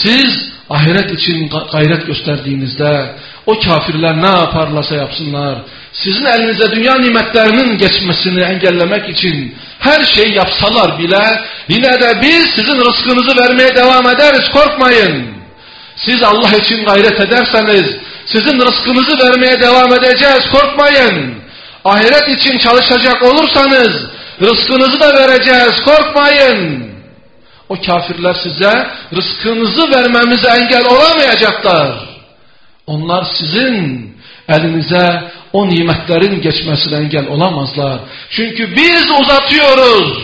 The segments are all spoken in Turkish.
Siz ahiret için gayret gösterdiğinizde o kafirler ne yaparlarsa yapsınlar, sizin elinize dünya nimetlerinin geçmesini engellemek için her şey yapsalar bile yine de biz sizin rızkınızı vermeye devam ederiz, korkmayın. Siz Allah için gayret ederseniz sizin rızkınızı vermeye devam edeceğiz, korkmayın. Ahiret için çalışacak olursanız rızkınızı da vereceğiz, korkmayın. O kafirler size rızkınızı vermemize engel olamayacaklar. Onlar sizin elinize o nimetlerin geçmesine engel olamazlar. Çünkü biz uzatıyoruz.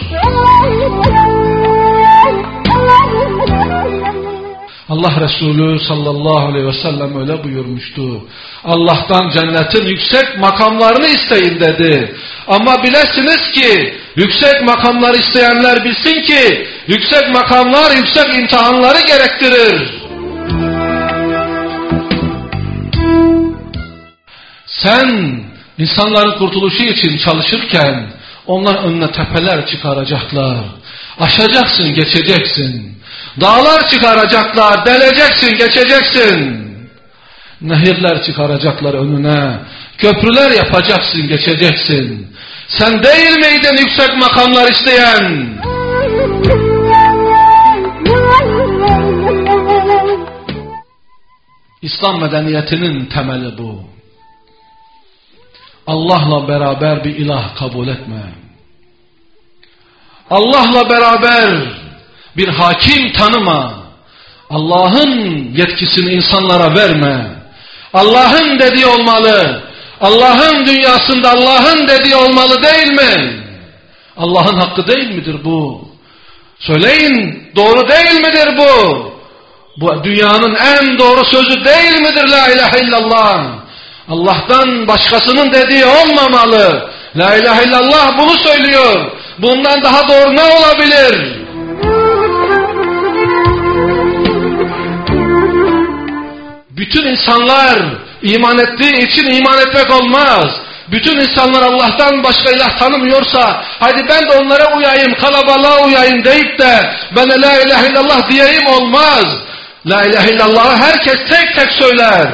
Allah Resulü sallallahu aleyhi ve sellem öyle buyurmuştu. Allah'tan cennetin yüksek makamlarını isteyin dedi. Ama bilesiniz ki yüksek makamları isteyenler bilsin ki yüksek makamlar yüksek imtihanları gerektirir. Sen insanların kurtuluşu için çalışırken onlar önüne tepeler çıkaracaklar. Aşacaksın, geçeceksin. Dağlar çıkaracaklar, deleceksin, geçeceksin. Nehirler çıkaracaklar önüne. Köprüler yapacaksın, geçeceksin. Sen değil miydin yüksek makamlar isteyen? İslam medeniyetinin temeli bu. Allah'la beraber bir ilah kabul etme. Allah'la beraber bir hakim tanıma. Allah'ın yetkisini insanlara verme. Allah'ın dediği olmalı. Allah'ın dünyasında Allah'ın dediği olmalı değil mi? Allah'ın hakkı değil midir bu? Söyleyin, doğru değil midir bu? Bu dünyanın en doğru sözü değil midir la ilahe illallah? Allah'tan başkasının dediği olmamalı. La ilahe illallah bunu söylüyor. Bundan daha doğru ne olabilir? Bütün insanlar iman ettiği için iman etmek olmaz. Bütün insanlar Allah'tan başka ilah tanımıyorsa hadi ben de onlara uyayım, kalabalığa uyayım deyip de ben de la ilahe illallah diyeyim olmaz. La ilahe illallah herkes tek tek söyler.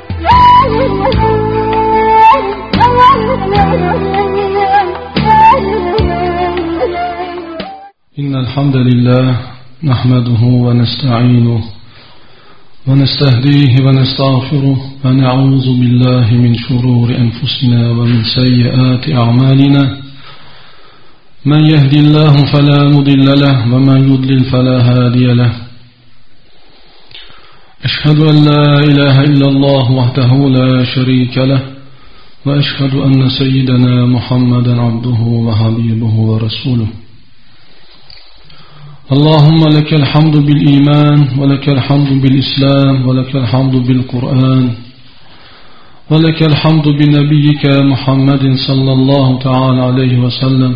İnnel hamdelellahi nahmeduhu ve nestainuhu ونستهديه ونستغفره ونعوذ بالله من شرور أنفسنا ومن سيئات أعمالنا من يهد الله فلا مضل له ومن يضلل فلا هادي له أشهد أن لا إله إلا الله وحده لا شريك له وأشهد أن سيدنا محمدا عبده وحبيبه ورسوله اللهم لك الحمد بالإيمان ولك الحمد بالإسلام ولك الحمد بالقرآن ولك الحمد بنبيك محمد صلى الله تعالى عليه وسلم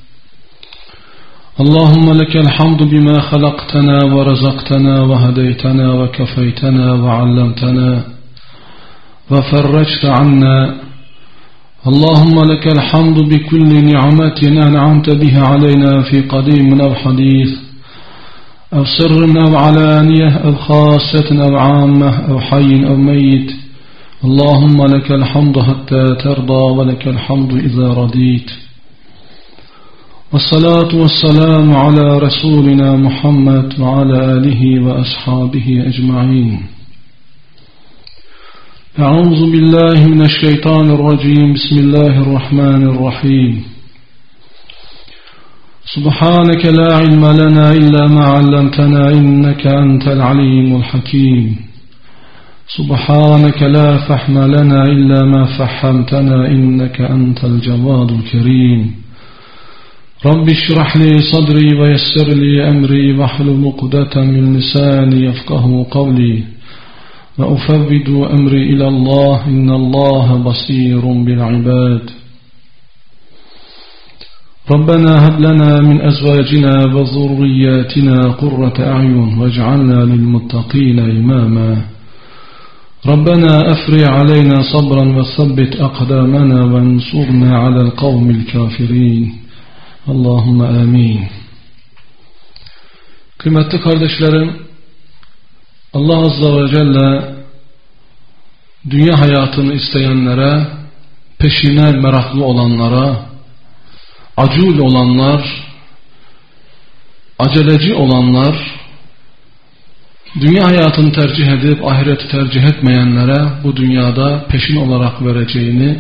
اللهم لك الحمد بما خلقتنا ورزقتنا وهديتنا وكفيتنا وعلمتنا وفرجت عنا اللهم لك الحمد بكل نعمة أنعمت بها علينا في قديم أو حديث أو سر أو علانية أو خاصة أو عامة أو حي أو ميت اللهم لك الحمد حتى ترضى ولك الحمد إذا رضيت والصلاة والسلام على رسولنا محمد وعلى آله وأصحابه أجمعين أعوذ بالله من الشيطان الرجيم بسم الله الرحمن الرحيم سبحانك لا علم لنا إلا ما علمتنا إنك أنت العليم الحكيم سبحانك لا فهم لنا إلا ما فهمتنا إنك أنت الجواد الكريم رب اشرح لي صدري ويسر لي أمري واحلل عقدة من لساني يفقه قولي وأفوض أمري إلى الله إن الله بصير بالعباد ربنا هب لنا من أزواجنا وذرياتنا قرة أعين واجعلنا للمتقين إماما ربنا أفرغ علينا صبرا وثبت أقدامنا وانصرنا على القوم الكافرين Allahümme amin. Kıymetli kardeşlerim, Allah Azze ve Celle dünya hayatını isteyenlere, peşine meraklı olanlara, acul olanlar, aceleci olanlar, dünya hayatını tercih edip ahireti tercih etmeyenlere bu dünyada peşin olarak vereceğini,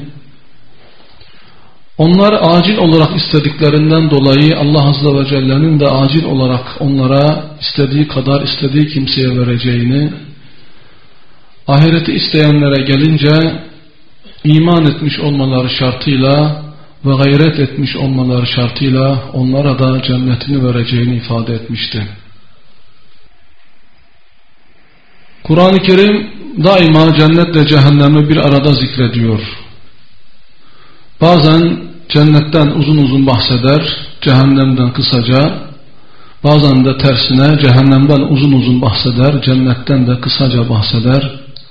onlar acil olarak istediklerinden dolayı Allah Azze ve Celle'nin de acil olarak onlara istediği kadar istediği kimseye vereceğini, ahireti isteyenlere gelince iman etmiş olmaları şartıyla ve gayret etmiş olmaları şartıyla onlara da cennetini vereceğini ifade etmişti. Kur'an-ı Kerim daima cennetle cehennemi bir arada zikrediyor. Bazen cennetten uzun uzun bahseder, cehennemden kısaca, bazen de tersine cehennemden uzun uzun bahseder, cennetten de kısaca bahseder.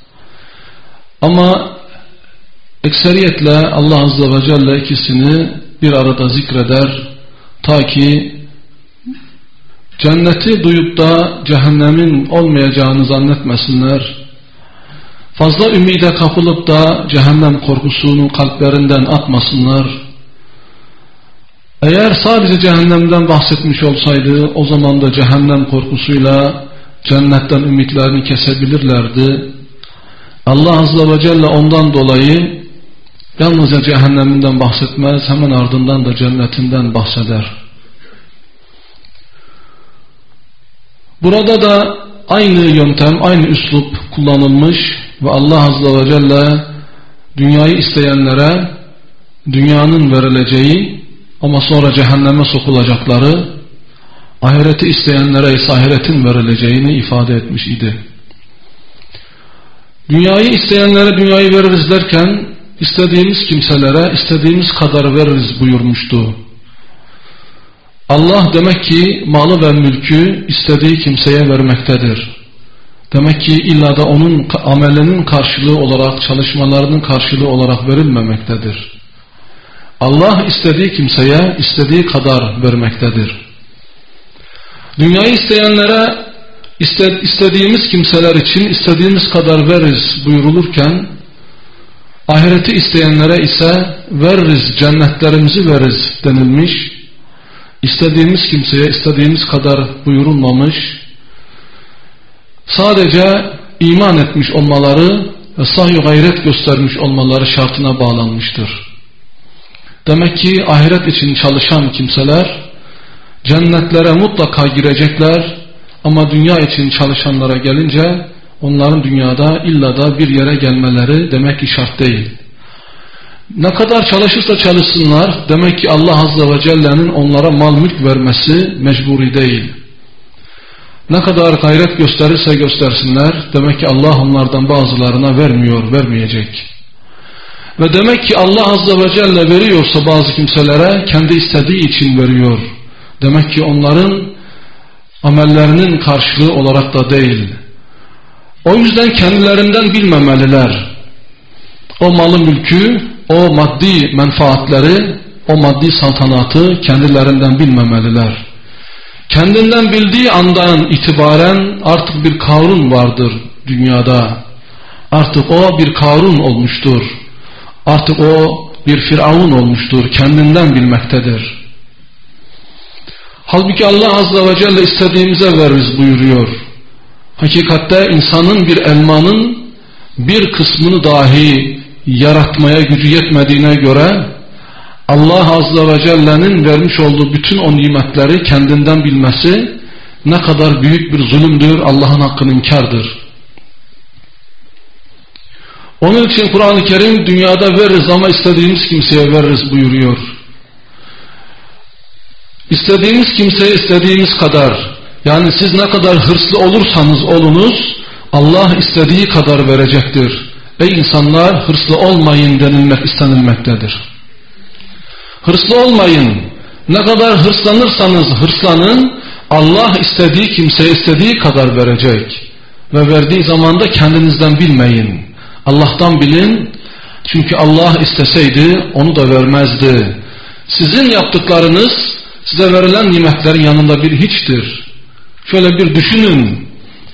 Ama ekseriyetle Allah Azze ve Celle ikisini bir arada zikreder, ta ki cenneti duyup da cehennemin olmayacağını zannetmesinler, fazla ümide kapılıp da cehennem korkusunu kalplerinden atmasınlar. Eğer sadece cehennemden bahsetmiş olsaydı, o zaman da cehennem korkusuyla cennetten ümitlerini kesebilirlerdi. Allah Azze ve Celle ondan dolayı yalnızca cehenneminden bahsetmez, hemen ardından da cennetinden bahseder. Burada da aynı yöntem, aynı üslup kullanılmış ve Allah Azze ve Celle dünyayı isteyenlere dünyanın verileceği ama sonra cehenneme sokulacakları, ahireti isteyenlere ise ahiretin verileceğini ifade etmiş idi. Dünyayı isteyenlere dünyayı veririz derken istediğimiz kimselere istediğimiz kadar veririz buyurmuştu. Allah demek ki malı ve mülkü istediği kimseye vermektedir. Demek ki illa da onun amelinin karşılığı olarak, çalışmalarının karşılığı olarak verilmemektedir. Allah istediği kimseye istediği kadar vermektedir. Dünyayı isteyenlere istediğimiz kimseler için istediğimiz kadar veririz buyurulurken, ahireti isteyenlere ise veririz, cennetlerimizi veririz denilmiş. İstediğimiz kimseye istediğimiz kadar buyurulmamış. Sadece iman etmiş olmaları ve sahi gayret göstermiş olmaları şartına bağlanmıştır. Demek ki ahiret için çalışan kimseler cennetlere mutlaka girecekler ama dünya için çalışanlara gelince onların dünyada illa da bir yere gelmeleri demek ki şart değil. Ne kadar çalışırsa çalışsınlar demek ki Allah Azze ve Celle'nin onlara mal mülk vermesi mecburi değil. Ne kadar gayret gösterirse göstersinler demek ki Allah onlardan bazılarına vermiyor, vermeyecek. Ve demek ki Allah Azze ve Celle veriyorsa bazı kimselere kendi istediği için veriyor. Demek ki onların amellerinin karşılığı olarak da değil. O yüzden kendilerinden bilmemeliler. O malı mülkü, o maddi menfaatleri, o maddi saltanatı kendilerinden bilmemeliler. Kendinden bildiği andan itibaren artık bir Karun vardır dünyada. Artık o bir Karun olmuştur. Artık o bir Firavun olmuştur. Kendinden bilmektedir. Halbuki Allah Azze ve Celle istediğimize veririz buyuruyor. Hakikatte insanın bir elmanın bir kısmını dahi yaratmaya gücü yetmediğine göre Allah Azze ve Celle'nin vermiş olduğu bütün o nimetleri kendinden bilmesi ne kadar büyük bir zulümdür, Allah'ın hakkını inkardır. Onun için Kur'an-ı Kerim dünyada veririz ama istediğimiz kimseye veririz buyuruyor. İstediğimiz kimseye istediğimiz kadar, yani siz ne kadar hırslı olursanız olunuz Allah istediği kadar verecektir. Ey insanlar, hırslı olmayın denilmek istenilmektedir. Hırslı olmayın. Ne kadar hırslanırsanız hırslanın, Allah istediği kimseye istediği kadar verecek. Ve verdiği zaman da kendinizden bilmeyin. Allah'tan bilin. Çünkü Allah isteseydi onu da vermezdi. Sizin yaptıklarınız size verilen nimetlerin yanında bir hiçtir. Şöyle bir düşünün.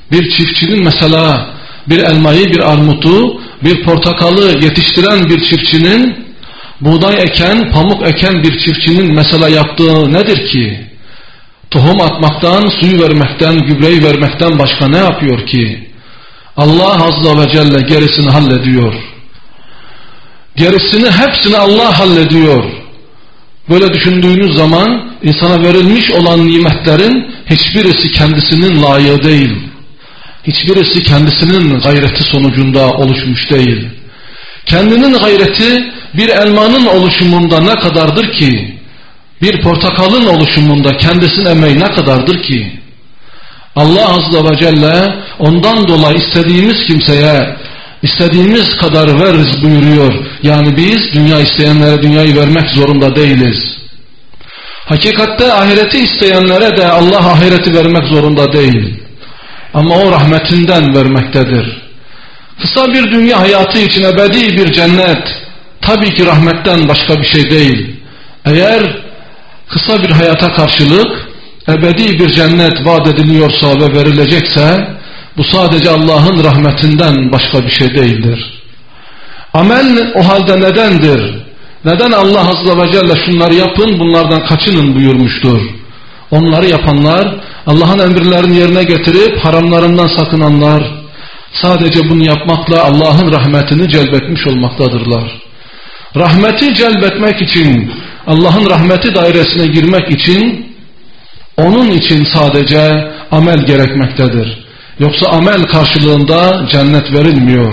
Bir çiftçinin mesela bir elmayı, bir armutu, bir portakalı yetiştiren bir çiftçinin, buğday eken, pamuk eken bir çiftçinin mesela yaptığı nedir ki? Tohum atmaktan, suyu vermekten, gübreyi vermekten başka ne yapıyor ki? Allah Azze ve Celle gerisini hallediyor. Gerisini, hepsini Allah hallediyor. Böyle düşündüğünüz zaman insana verilmiş olan nimetlerin hiçbirisi kendisinin layığı değil. Hiçbirisi kendisinin gayreti sonucunda oluşmuş değil. Kendinin gayreti bir elmanın oluşumunda ne kadardır ki? Bir portakalın oluşumunda kendisinin emeği ne kadardır ki? Allah Azze ve Celle ondan dolayı istediğimiz kimseye istediğimiz kadar veririz buyuruyor. Yani biz dünya isteyenlere dünyayı vermek zorunda değiliz. Hakikatte ahireti isteyenlere de Allah ahireti vermek zorunda değil. Ama o rahmetinden vermektedir. Kısa bir dünya hayatı için ebedi bir cennet tabii ki rahmetten başka bir şey değil. Eğer kısa bir hayata karşılık ebedi bir cennet vaat ediliyorsa ve verilecekse bu sadece Allah'ın rahmetinden başka bir şey değildir. Amel o halde nedendir? Neden Allah Azze ve Celle şunları yapın, bunlardan kaçının buyurmuştur? Onları yapanlar, Allah'ın emirlerini yerine getirip haramlarından sakınanlar, sadece bunu yapmakla Allah'ın rahmetini celbetmiş olmaktadırlar. Rahmeti celbetmek için, Allah'ın rahmeti dairesine girmek için, onun için sadece amel gerekmektedir. Yoksa amel karşılığında cennet verilmiyor.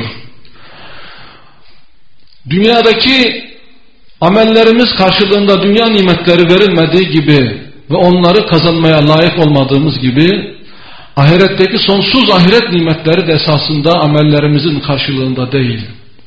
Dünyadaki amellerimiz karşılığında dünya nimetleri verilmediği gibi ve onları kazanmaya layık olmadığımız gibi ahiretteki sonsuz ahiret nimetleri de esasında amellerimizin karşılığında değil.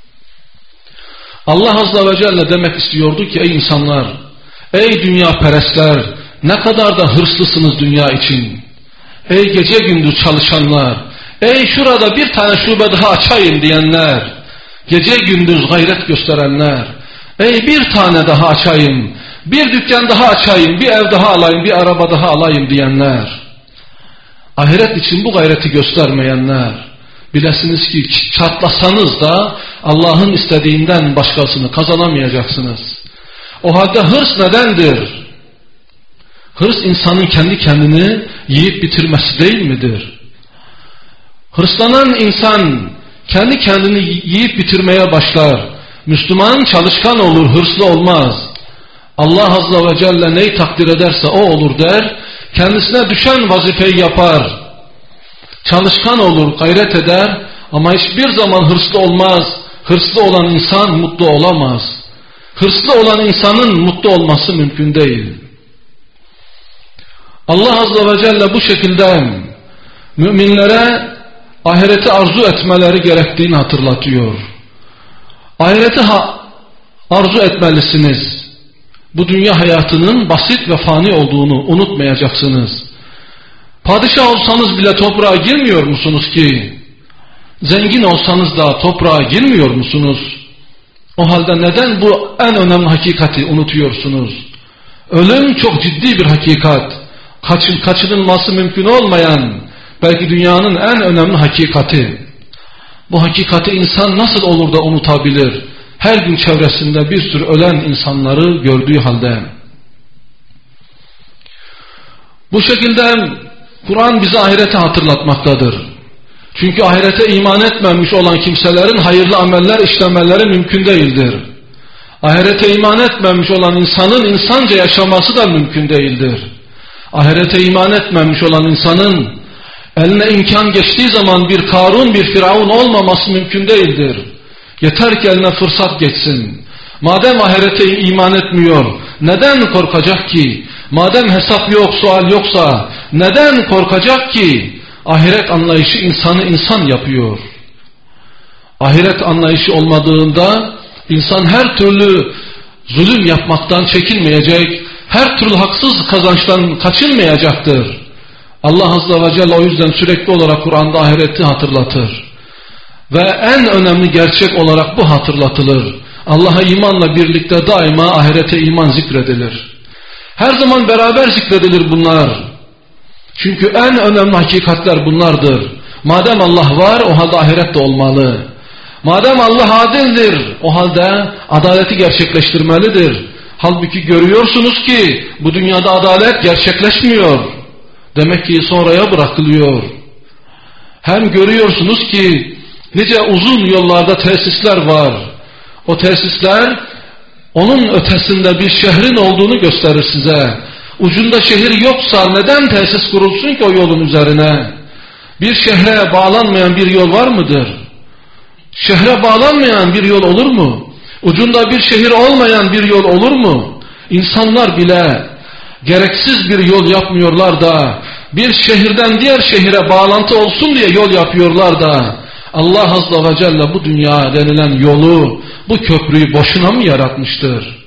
Allah Azze ve Celle demek istiyordu ki ey insanlar, ey dünya perestler, ne kadar da hırslısınız dünya için. Ey gece gündüz çalışanlar, ey şurada bir tane şube daha açayım diyenler, gece gündüz gayret gösterenler, ey bir tane daha açayım, bir dükkan daha açayım, bir ev daha alayım, bir araba daha alayım diyenler, ahiret için bu gayreti göstermeyenler, bilesiniz ki çatlasanız da Allah'ın istediğinden başkasını kazanamayacaksınız. O halde hırs nedendir? Hırs insanın kendi kendini yiyip bitirmesi değil midir? Hırslanan insan kendi kendini yiyip bitirmeye başlar. Müslüman çalışkan olur, hırslı olmaz. Allah Azze ve Celle neyi takdir ederse o olur der. Kendisine düşen vazifeyi yapar. Çalışkan olur, gayret eder ama hiçbir zaman hırslı olmaz. Hırslı olan insan mutlu olamaz. Hırslı olan insanın mutlu olması mümkün değil. Allah Azze ve Celle bu şekilde müminlere ahireti arzu etmeleri gerektiğini hatırlatıyor. Ahireti arzu etmelisiniz. Bu dünya hayatının basit ve fani olduğunu unutmayacaksınız. Padişah olsanız bile toprağa girmiyor musunuz ki? Zengin olsanız da toprağa girmiyor musunuz? O halde neden bu en önemli hakikati unutuyorsunuz? Ölüm çok ciddi bir hakikat. Kaçınılması mümkün olmayan, belki dünyanın en önemli hakikati. Bu hakikati insan nasıl olur da unutabilir? Her gün çevresinde bir sürü ölen insanları gördüğü halde. Bu şekilde Kur'an bize ahirete hatırlatmaktadır. Çünkü ahirete iman etmemiş olan kimselerin hayırlı ameller işlemeleri mümkün değildir. Ahirete iman etmemiş olan insanın insanca yaşaması da mümkün değildir. Ahirete iman etmemiş olan insanın eline imkan geçtiği zaman bir Karun, bir Firavun olmaması mümkün değildir. Yeter ki eline fırsat geçsin. Madem ahirete iman etmiyor, neden korkacak ki? Madem hesap yok, sual yoksa neden korkacak ki? Ahiret anlayışı insanı insan yapıyor. Ahiret anlayışı olmadığında insan her türlü zulüm yapmaktan çekinmeyecek, her türlü haksız kazançtan kaçınmayacaktır. Allah Azze ve Celle o yüzden sürekli olarak Kur'an'da ahireti hatırlatır. Ve en önemli gerçek olarak bu hatırlatılır. Allah'a imanla birlikte daima ahirete iman zikredilir. Her zaman beraber zikredilir bunlar. Çünkü en önemli hakikatler bunlardır. Madem Allah var, o halde ahiret de olmalı. Madem Allah adildir, o halde adaleti gerçekleştirmelidir. Halbuki görüyorsunuz ki bu dünyada adalet gerçekleşmiyor. Demek ki sonraya bırakılıyor. Hem görüyorsunuz ki nice uzun yollarda tesisler var. O tesisler onun ötesinde bir şehrin olduğunu gösterir size. Ucunda şehir yoksa neden tesis kurulsun ki o yolun üzerine? Bir şehre bağlanmayan bir yol var mıdır? Şehre bağlanmayan bir yol olur mu? Ucunda bir şehir olmayan bir yol olur mu? İnsanlar bile gereksiz bir yol yapmıyorlar da, bir şehirden diğer şehire bağlantı olsun diye yol yapıyorlar da, Allah Azze ve Celle bu dünya denilen yolu, bu köprüyü boşuna mı yaratmıştır?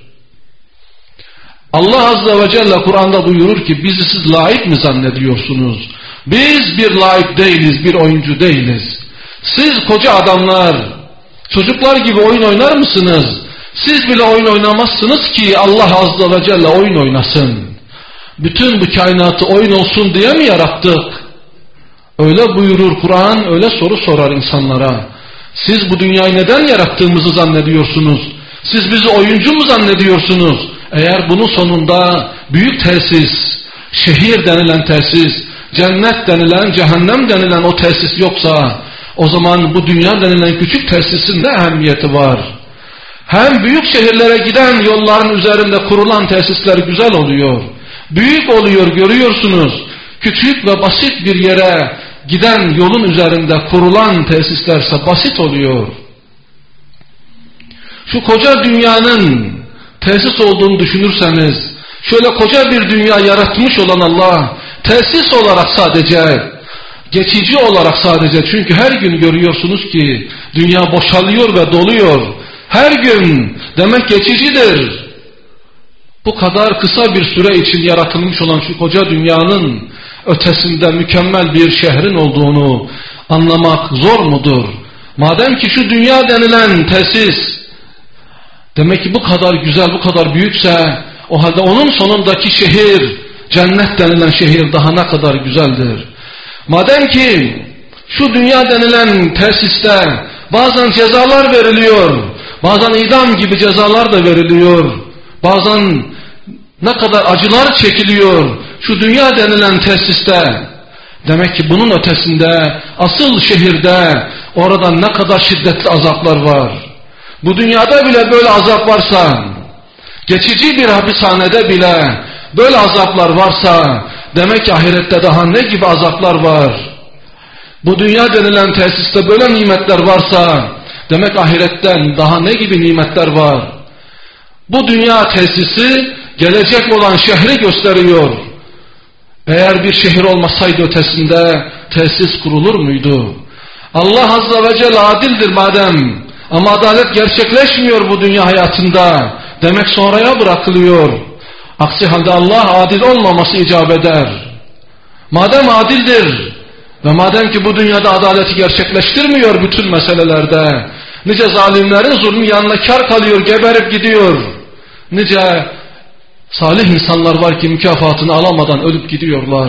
Allah Azze ve Celle Kur'an'da buyurur ki, bizi siz layık mı zannediyorsunuz? Biz bir layık değiliz, bir oyuncu değiliz. Siz koca adamlar, çocuklar gibi oyun oynar mısınız? Siz bile oyun oynamazsınız ki Allah Azze ve Celle oyun oynasın. Bütün bu kainatı oyun olsun diye mi yarattık? Öyle buyurur Kur'an, öyle soru sorar insanlara. Siz bu dünyayı neden yarattığımızı zannediyorsunuz? Siz bizi oyuncu mu zannediyorsunuz? Eğer bunun sonunda büyük tesis, şehir denilen tesis, cennet denilen, cehennem denilen o tesis yoksa, o zaman bu dünya denilen küçük tesisin ne ehemmiyeti var? Hem büyük şehirlere giden yolların üzerinde kurulan tesisler güzel oluyor. Büyük oluyor, görüyorsunuz. Küçük ve basit bir yere giden yolun üzerinde kurulan tesislerse basit oluyor. Şu koca dünyanın tesis olduğunu düşünürseniz, şöyle koca bir dünya yaratmış olan Allah, tesis olarak sadece, geçici olarak sadece, çünkü her gün görüyorsunuz ki dünya boşalıyor ve doluyor. Her gün demek geçicidir. Bu kadar kısa bir süre için yaratılmış olan şu koca dünyanın ötesinde mükemmel bir şehrin olduğunu anlamak zor mudur? Madem ki şu dünya denilen tesis demek ki bu kadar güzel, bu kadar büyükse, o halde onun sonundaki şehir, cennet denilen şehir daha ne kadar güzeldir. Madem ki şu dünya denilen tesiste bazen cezalar veriliyor, bazen idam gibi cezalar da veriliyor, bazen ne kadar acılar çekiliyor şu dünya denilen tesiste, demek ki bunun ötesinde, asıl şehirde, orada ne kadar şiddetli azaplar var. Bu dünyada bile böyle azap varsa, geçici bir hapishanede bile böyle azaplar varsa, demek ki ahirette daha ne gibi azaplar var. Bu dünya denilen tesiste böyle nimetler varsa, demek ahiretten daha ne gibi nimetler var. Bu dünya tesisi gelecek olan şehri gösteriyor. Eğer bir şehir olmasaydı ötesinde tesis kurulur muydu? Allah Azze ve Celle adildir madem, ama adalet gerçekleşmiyor bu dünya hayatında, demek sonraya bırakılıyor. Aksi halde Allah adil olmaması icap eder. Madem adildir ve madem ki bu dünyada adaleti gerçekleştirmiyor bütün meselelerde, nice zalimlerin zulmü yanına kar kalıyor, geberip gidiyor. Nice salih insanlar var ki mükafatını alamadan ölüp gidiyorlar.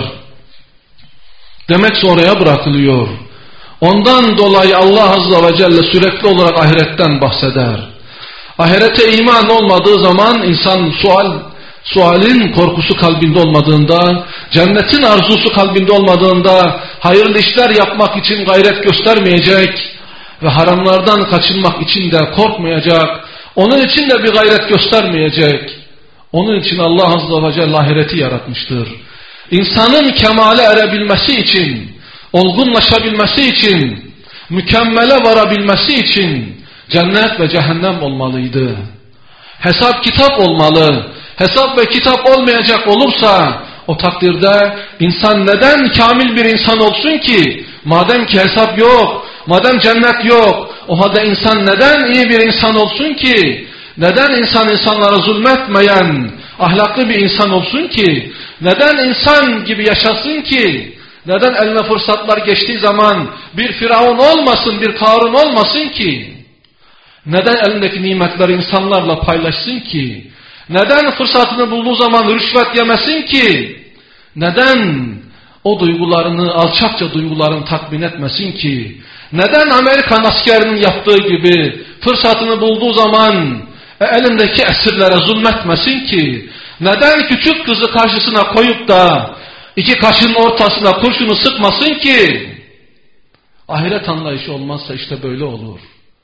Demek sonraya bırakılıyor. Ondan dolayı Allah Azze ve Celle sürekli olarak ahiretten bahseder. Ahirete iman olmadığı zaman insan sualin korkusu kalbinde olmadığında, cennetin arzusu kalbinde olmadığında, hayırlı işler yapmak için gayret göstermeyecek ve haramlardan kaçınmak için de korkmayacak, onun için de bir gayret göstermeyecek. Onun için Allah Azze ve Celle ahireti yaratmıştır. İnsanın kemale erebilmesi için, olgunlaşabilmesi için, mükemmele varabilmesi için cennet ve cehennem olmalıydı. Hesap kitap olmalı. Hesap ve kitap olmayacak olursa o takdirde insan neden kamil bir insan olsun ki? Madem ki hesap yok, madem cennet yok, o halde insan neden iyi bir insan olsun ki? Neden insan insanlara zulmetmeyen, ahlaklı bir insan olsun ki? Neden insan gibi yaşasın ki? Neden eline fırsatlar geçtiği zaman bir Firavun olmasın, bir Karun olmasın ki? Neden elindeki nimetleri insanlarla paylaşsın ki? Neden fırsatını bulduğu zaman rüşvet yemesin ki? Neden o duygularını, alçakça duygularını tatmin etmesin ki? Neden Amerikan askerinin yaptığı gibi fırsatını bulduğu zaman elindeki esirlere zulmetmesin ki? Neden küçük kızı karşısına koyup da iki kaşının ortasına kurşunu sıkmasın ki? Ahiret anlayışı olmazsa işte böyle olur.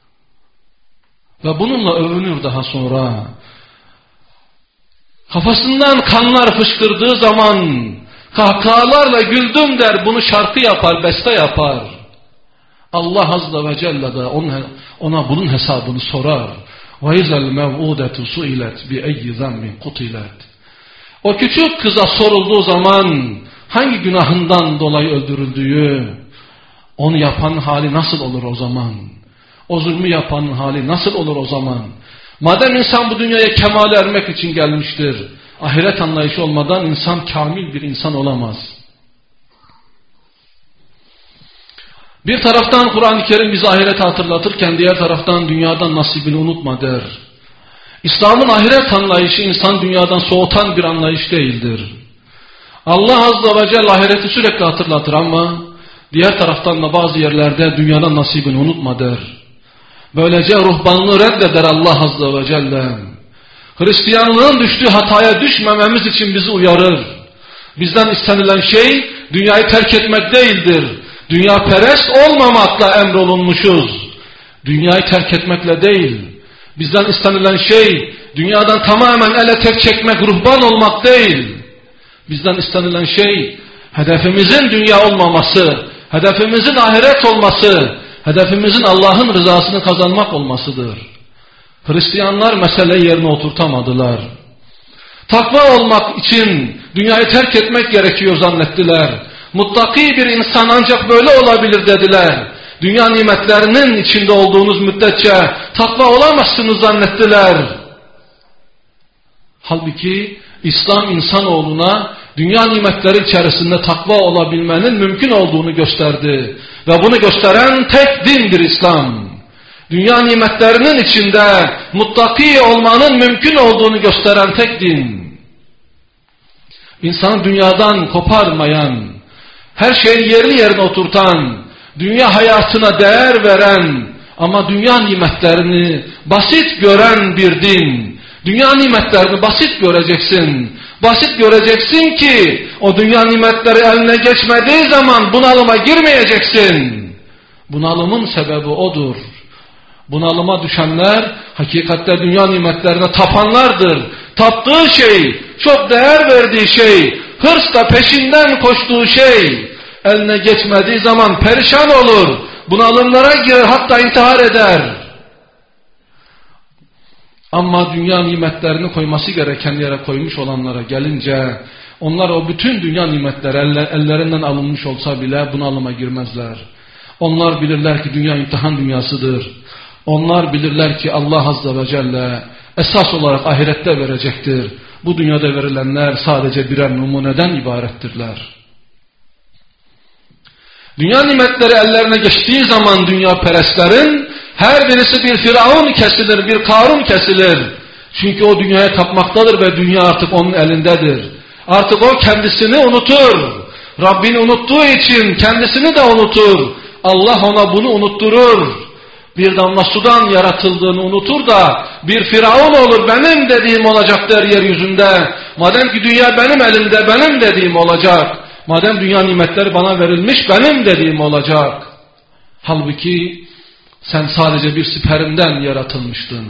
Ve bununla övünür daha sonra. Kafasından kanlar fışkırdığı zaman kahkahalarla güldüm der, bunu şarkı yapar, beste yapar. Allah Azze ve Celle de ona bunun hesabını sorar. وَاِذَا الْمَوْعُودَةُ سُئِلَتْ بِاَيِّ ذَنْبٍ قُتِلَتْ O küçük kıza sorulduğu zaman hangi günahından dolayı öldürüldüğü, onu yapan hali nasıl olur o zaman? O zulmü yapanın hali nasıl olur o zaman? Madem insan bu dünyaya kemale ermek için gelmiştir, ahiret anlayışı olmadan insan kamil bir insan olamaz. Bir taraftan Kur'an-ı Kerim bizi ahireti hatırlatırken diğer taraftan dünyadan nasibini unutma der. İslam'ın ahiret anlayışı insan dünyadan soğutan bir anlayış değildir. Allah Azze ve Celle ahireti sürekli hatırlatır ama diğer taraftan da bazı yerlerde dünyadan nasibini unutma der. Böylece ruhbanlığı reddeder Allah Azze ve Celle. Hristiyanlığın düştüğü hataya düşmememiz için bizi uyarır. Bizden istenilen şey dünyayı terk etmek değildir. Dünyaperest olmamakla emrolunmuşuz. Dünyayı terk etmekle değil. Bizden istenilen şey dünyadan tamamen ele tek çekmek, ruhban olmak değil. Bizden istenilen şey hedefimizin dünya olmaması, hedefimizin ahiret olması, hedefimizin Allah'ın rızasını kazanmak olmasıdır. Hristiyanlar meseleyi yerine oturtamadılar. Takva olmak için dünyayı terk etmek gerekiyor zannettiler. Muttaki bir insan ancak böyle olabilir dediler. Dünya nimetlerinin içinde olduğunuz müddetçe takva olamazsınız zannettiler. Halbuki İslam insanoğluna dünya nimetleri içerisinde takva olabilmenin mümkün olduğunu gösterdi. Ve bunu gösteren tek dindir İslam. Dünya nimetlerinin içinde muttaki olmanın mümkün olduğunu gösteren tek din. İnsanı dünyadan koparmayan, her şeyi yerli yerine oturtan, dünya hayatına değer veren ama dünya nimetlerini basit gören bir din. Dünya nimetlerini basit göreceksin. Basit göreceksin ki o dünya nimetleri eline geçmediği zaman bunalıma girmeyeceksin. Bunalımın sebebi odur. Bunalıma düşenler hakikatte dünya nimetlerine tapanlardır. Taptığı şey, çok değer verdiği şey, hırsla peşinden koştuğu şey eline geçmediği zaman perişan olur. Bunalımlara girer, hatta intihar eder. Ama dünya nimetlerini koyması gereken yere koymuş olanlara gelince onlar o bütün dünya nimetleri ellerinden alınmış olsa bile bunalıma girmezler. Onlar bilirler ki dünya imtihan dünyasıdır. Onlar bilirler ki Allah Azze ve Celle esas olarak ahirette verecektir. Bu dünyada verilenler sadece birer numuneden ibarettirler. Dünya nimetleri ellerine geçtiği zaman dünya perestlerin her birisi bir Firavun kesilir, bir Karun kesilir. Çünkü o dünyaya tapmaktadır ve dünya artık onun elindedir. Artık o kendisini unutur. Rabbini unuttuğu için kendisini de unutur. Allah ona bunu unutturur. Bir damla sudan yaratıldığını unutur da bir Firavun olur, benim dediğim olacak der yeryüzünde. Madem ki dünya benim elimde, benim dediğim olacak. Madem dünya nimetleri bana verilmiş, benim dediğim olacak. Halbuki sen sadece bir siperimden yaratılmıştın.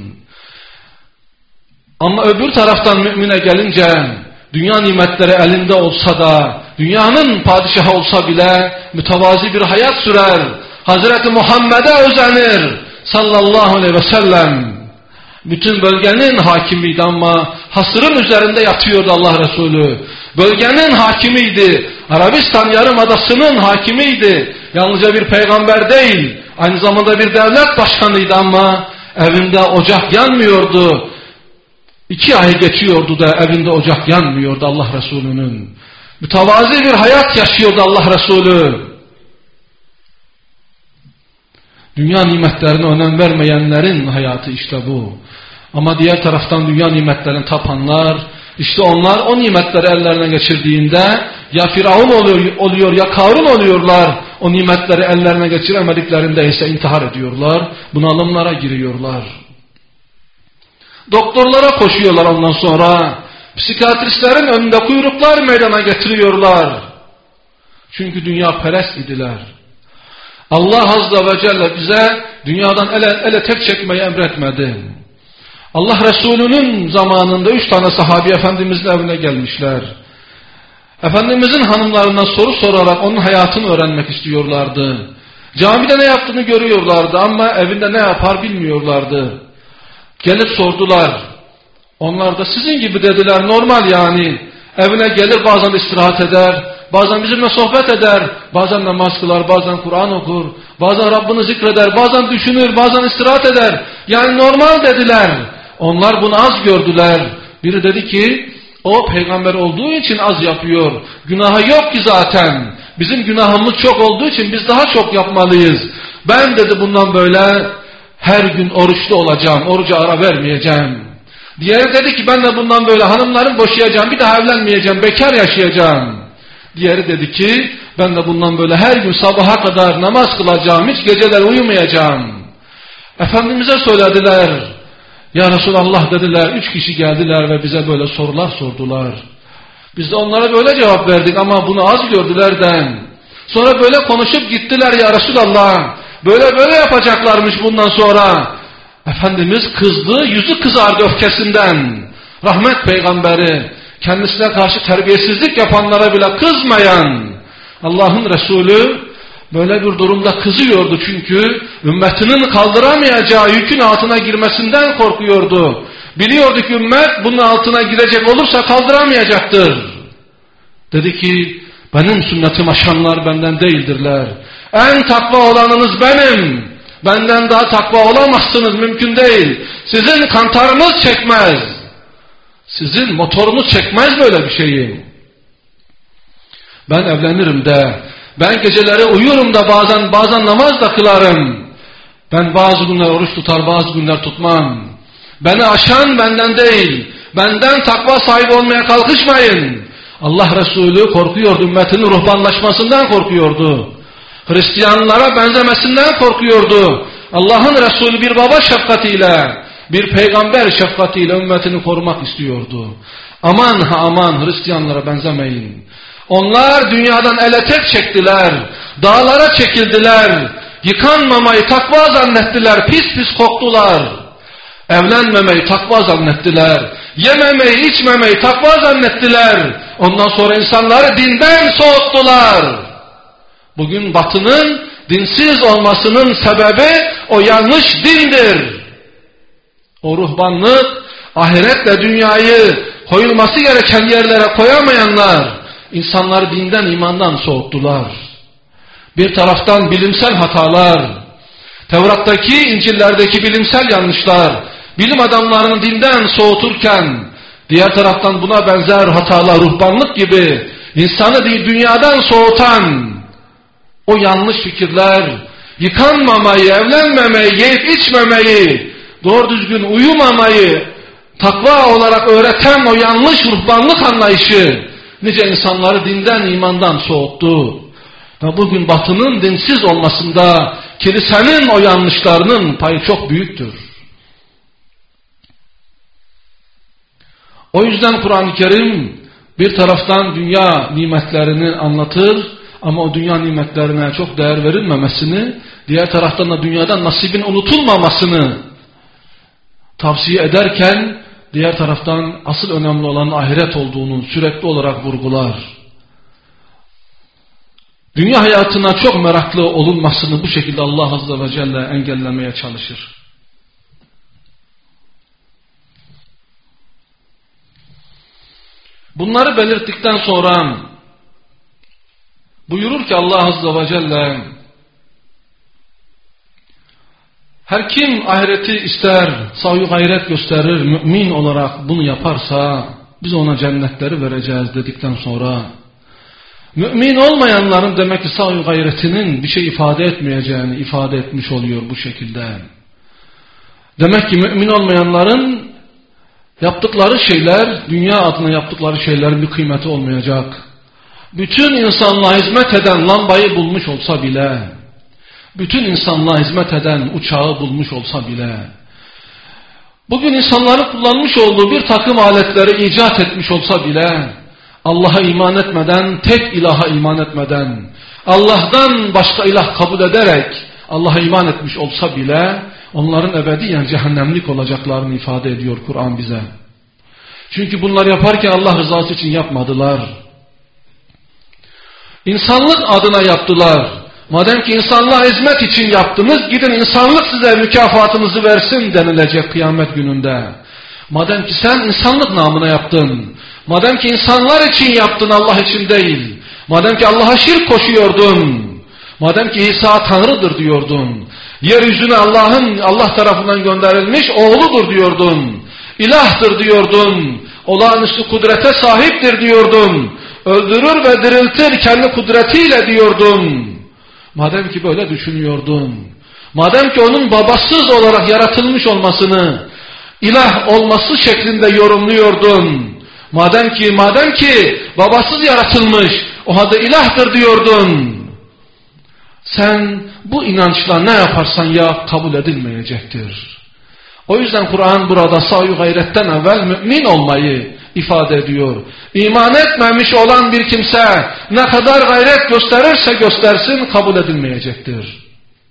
Ama öbür taraftan mümine gelince dünya nimetleri elinde olsa da, dünyanın padişahı olsa bile mütevazi bir hayat sürer. Hazreti Muhammed'e özenir sallallahu aleyhi ve sellem. Bütün bölgenin hakimiydi ama hasırın üzerinde yatıyordu Allah Resulü. Bölgenin hakimiydi. Arabistan Yarımadası'nın hakimiydi. Yalnızca bir peygamber değil, aynı zamanda bir devlet başkanıydı ama evinde ocak yanmıyordu. 2 ay geçiyordu da evinde ocak yanmıyordu Allah Resulü'nün. Mütevazi bir hayat yaşıyordu Allah Resulü. Dünya nimetlerine önem vermeyenlerin hayatı işte bu. Ama diğer taraftan dünya nimetlerine tapanlar, işte onlar o nimetleri ellerine geçirdiğinde ya Firavun oluyor ya Karun oluyorlar. O nimetleri ellerine geçiremediklerinde ise intihar ediyorlar. Bunalımlara giriyorlar. Doktorlara koşuyorlar ondan sonra. Psikiyatristlerin önünde kuyruklar meydana getiriyorlar. Çünkü dünya perest idiler. Allah Azze ve Celle bize dünyadan ele tek çekmeyi emretmedi. Allah Resulü'nün zamanında 3 tane sahabi Efendimiz'in evine gelmişler. Efendimiz'in hanımlarına soru sorarak onun hayatını öğrenmek istiyorlardı. Camide ne yaptığını görüyorlardı ama evinde ne yapar bilmiyorlardı. Gelip sordular. Onlar da sizin gibi dediler, normal yani. Evine gelir, bazen istirahat eder, bazen bizimle sohbet eder, bazen namaz kılar, bazen Kur'an okur, bazen Rabbini zikreder, bazen düşünür, bazen istirahat eder. Yani normal dediler. Onlar bunu az gördüler. Biri dedi ki, o peygamber olduğu için az yapıyor. Günahı yok ki zaten. Bizim günahımız çok olduğu için biz daha çok yapmalıyız. Ben dedi bundan böyle her gün oruçlu olacağım, oruca ara vermeyeceğim. Diğeri dedi ki ben de bundan böyle hanımların boşayacağım, bir daha evlenmeyeceğim, bekar yaşayacağım. Diğeri dedi ki ben de bundan böyle her gün sabaha kadar namaz kılacağım, hiç geceler uyumayacağım. Efendimiz'e söylediler. Ya Resulallah dediler, 3 kişi geldiler ve bize böyle sorular sordular. Biz de onlara böyle cevap verdik ama bunu az gördülerden. Sonra böyle konuşup gittiler ya Resulallah. Böyle yapacaklarmış bundan sonra. Efendimiz kızdı, yüzü kızardı öfkesinden. Rahmet peygamberi, kendisine karşı terbiyesizlik yapanlara bile kızmayan Allah'ın Resulü böyle bir durumda kızıyordu çünkü ümmetinin kaldıramayacağı yükün altına girmesinden korkuyordu. Biliyordu ki ümmet bunun altına girecek olursa kaldıramayacaktır. Dedi ki benim sünnetimi aşanlar benden değildirler. En takva olanınız benim. Benden daha takva olamazsınız, mümkün değil. Sizin kantarınız çekmez. Sizin motorunuz çekmez böyle bir şeyi. Ben evlenirim de, ben geceleri uyurum da bazen namaz da kılarım. Ben bazı günler oruç tutar, bazı günler tutmam. Beni aşan benden değil. Benden takva sahibi olmaya kalkışmayın. Allah Resulü korkuyordu, ümmetinin ruhbanlaşmasından korkuyordu. Hristiyanlara benzemesinden korkuyordu. Allah'ın Resulü bir baba şefkatiyle, bir peygamber şefkatiyle ümmetini korumak istiyordu. Aman ha aman Hristiyanlara benzemeyin. Onlar dünyadan ele tek çektiler, dağlara çekildiler, yıkanmamayı takva zannettiler, pis pis koktular. Evlenmemeyi takva zannettiler, yememeyi içmemeyi takva zannettiler. Ondan sonra insanları dinden soğuttular. Bugün Batı'nın dinsiz olmasının sebebi o yanlış dindir. O ruhbanlık, ahiretle dünyayı koyulması gereken yerlere koyamayanlar, insanları dinden, imandan soğuttular. Bir taraftan bilimsel hatalar, Tevrat'taki, İncil'lerdeki bilimsel yanlışlar, bilim adamlarını dinden soğuturken, diğer taraftan buna benzer hatalar, ruhbanlık gibi, insanı dünyadan soğutan, o yanlış fikirler, yıkanmamayı, evlenmemeyi, yiyip içmemeyi, doğru düzgün uyumamayı, takva olarak öğreten o yanlış ruhbanlık anlayışı, nice insanları dinden, imandan soğuttu. Ve bugün Batı'nın dinsiz olmasında, kilisenin o yanlışlarının payı çok büyüktür. O yüzden Kur'an-ı Kerim bir taraftan dünya nimetlerini anlatır, ama o dünya nimetlerine çok değer verilmemesini, diğer taraftan da dünyadan nasibin unutulmamasını tavsiye ederken, diğer taraftan asıl önemli olan ahiret olduğunu sürekli olarak vurgular. Dünya hayatına çok meraklı olunmasını bu şekilde Allah Azze ve Celle engellemeye çalışır. Bunları belirttikten sonra buyurur ki Allah Azze ve Celle, her kim ahireti ister, sahi gayret gösterir, mümin olarak bunu yaparsa biz ona cennetleri vereceğiz dedikten sonra, mümin olmayanların demek ki sahi gayretinin bir şey ifade etmeyeceğini ifade etmiş oluyor bu şekilde. Demek ki mümin olmayanların yaptıkları şeyler, dünya adına yaptıkları şeylerin bir kıymeti olmayacak. bütün insanlığa hizmet eden lambayı bulmuş olsa bile, bütün insanlığa hizmet eden uçağı bulmuş olsa bile, bugün insanların kullanmış olduğu bir takım aletleri icat etmiş olsa bile, Allah'a iman etmeden, tek ilaha iman etmeden, Allah'tan başka ilah kabul ederek Allah'a iman etmiş olsa bile, onların ebediyen cehennemlik olacaklarını ifade ediyor Kur'an bize. Çünkü bunlar yaparken Allah rızası için yapmadılar. İnsanlık adına yaptılar. Madem ki insanlığa hizmet için yaptınız, gidin insanlık size mükafatınızı versin denilecek kıyamet gününde. Madem ki sen insanlık namına yaptın, madem ki insanlar için yaptın, Allah için değil, madem ki Allah'a şirk koşuyordun, madem ki İsa Tanrı'dır diyordun, yeryüzüne Allah tarafından gönderilmiş oğludur diyordun, ilahtır diyordun, olağanüstü kudrete sahiptir diyordun, öldürür ve diriltir kendi kudretiyle diyordun. Madem ki böyle düşünüyordun, madem ki onun babasız olarak yaratılmış olmasını, ilah olması şeklinde yorumluyordun, madem ki babasız yaratılmış, o halde ilahtır diyordun, sen bu inançla ne yaparsan yap kabul edilmeyecektir. O yüzden Kur'an burada sahi gayretten evvel mümin olmayı ifade ediyor. İman etmemiş olan bir kimse ne kadar gayret gösterirse göstersin kabul edilmeyecektir.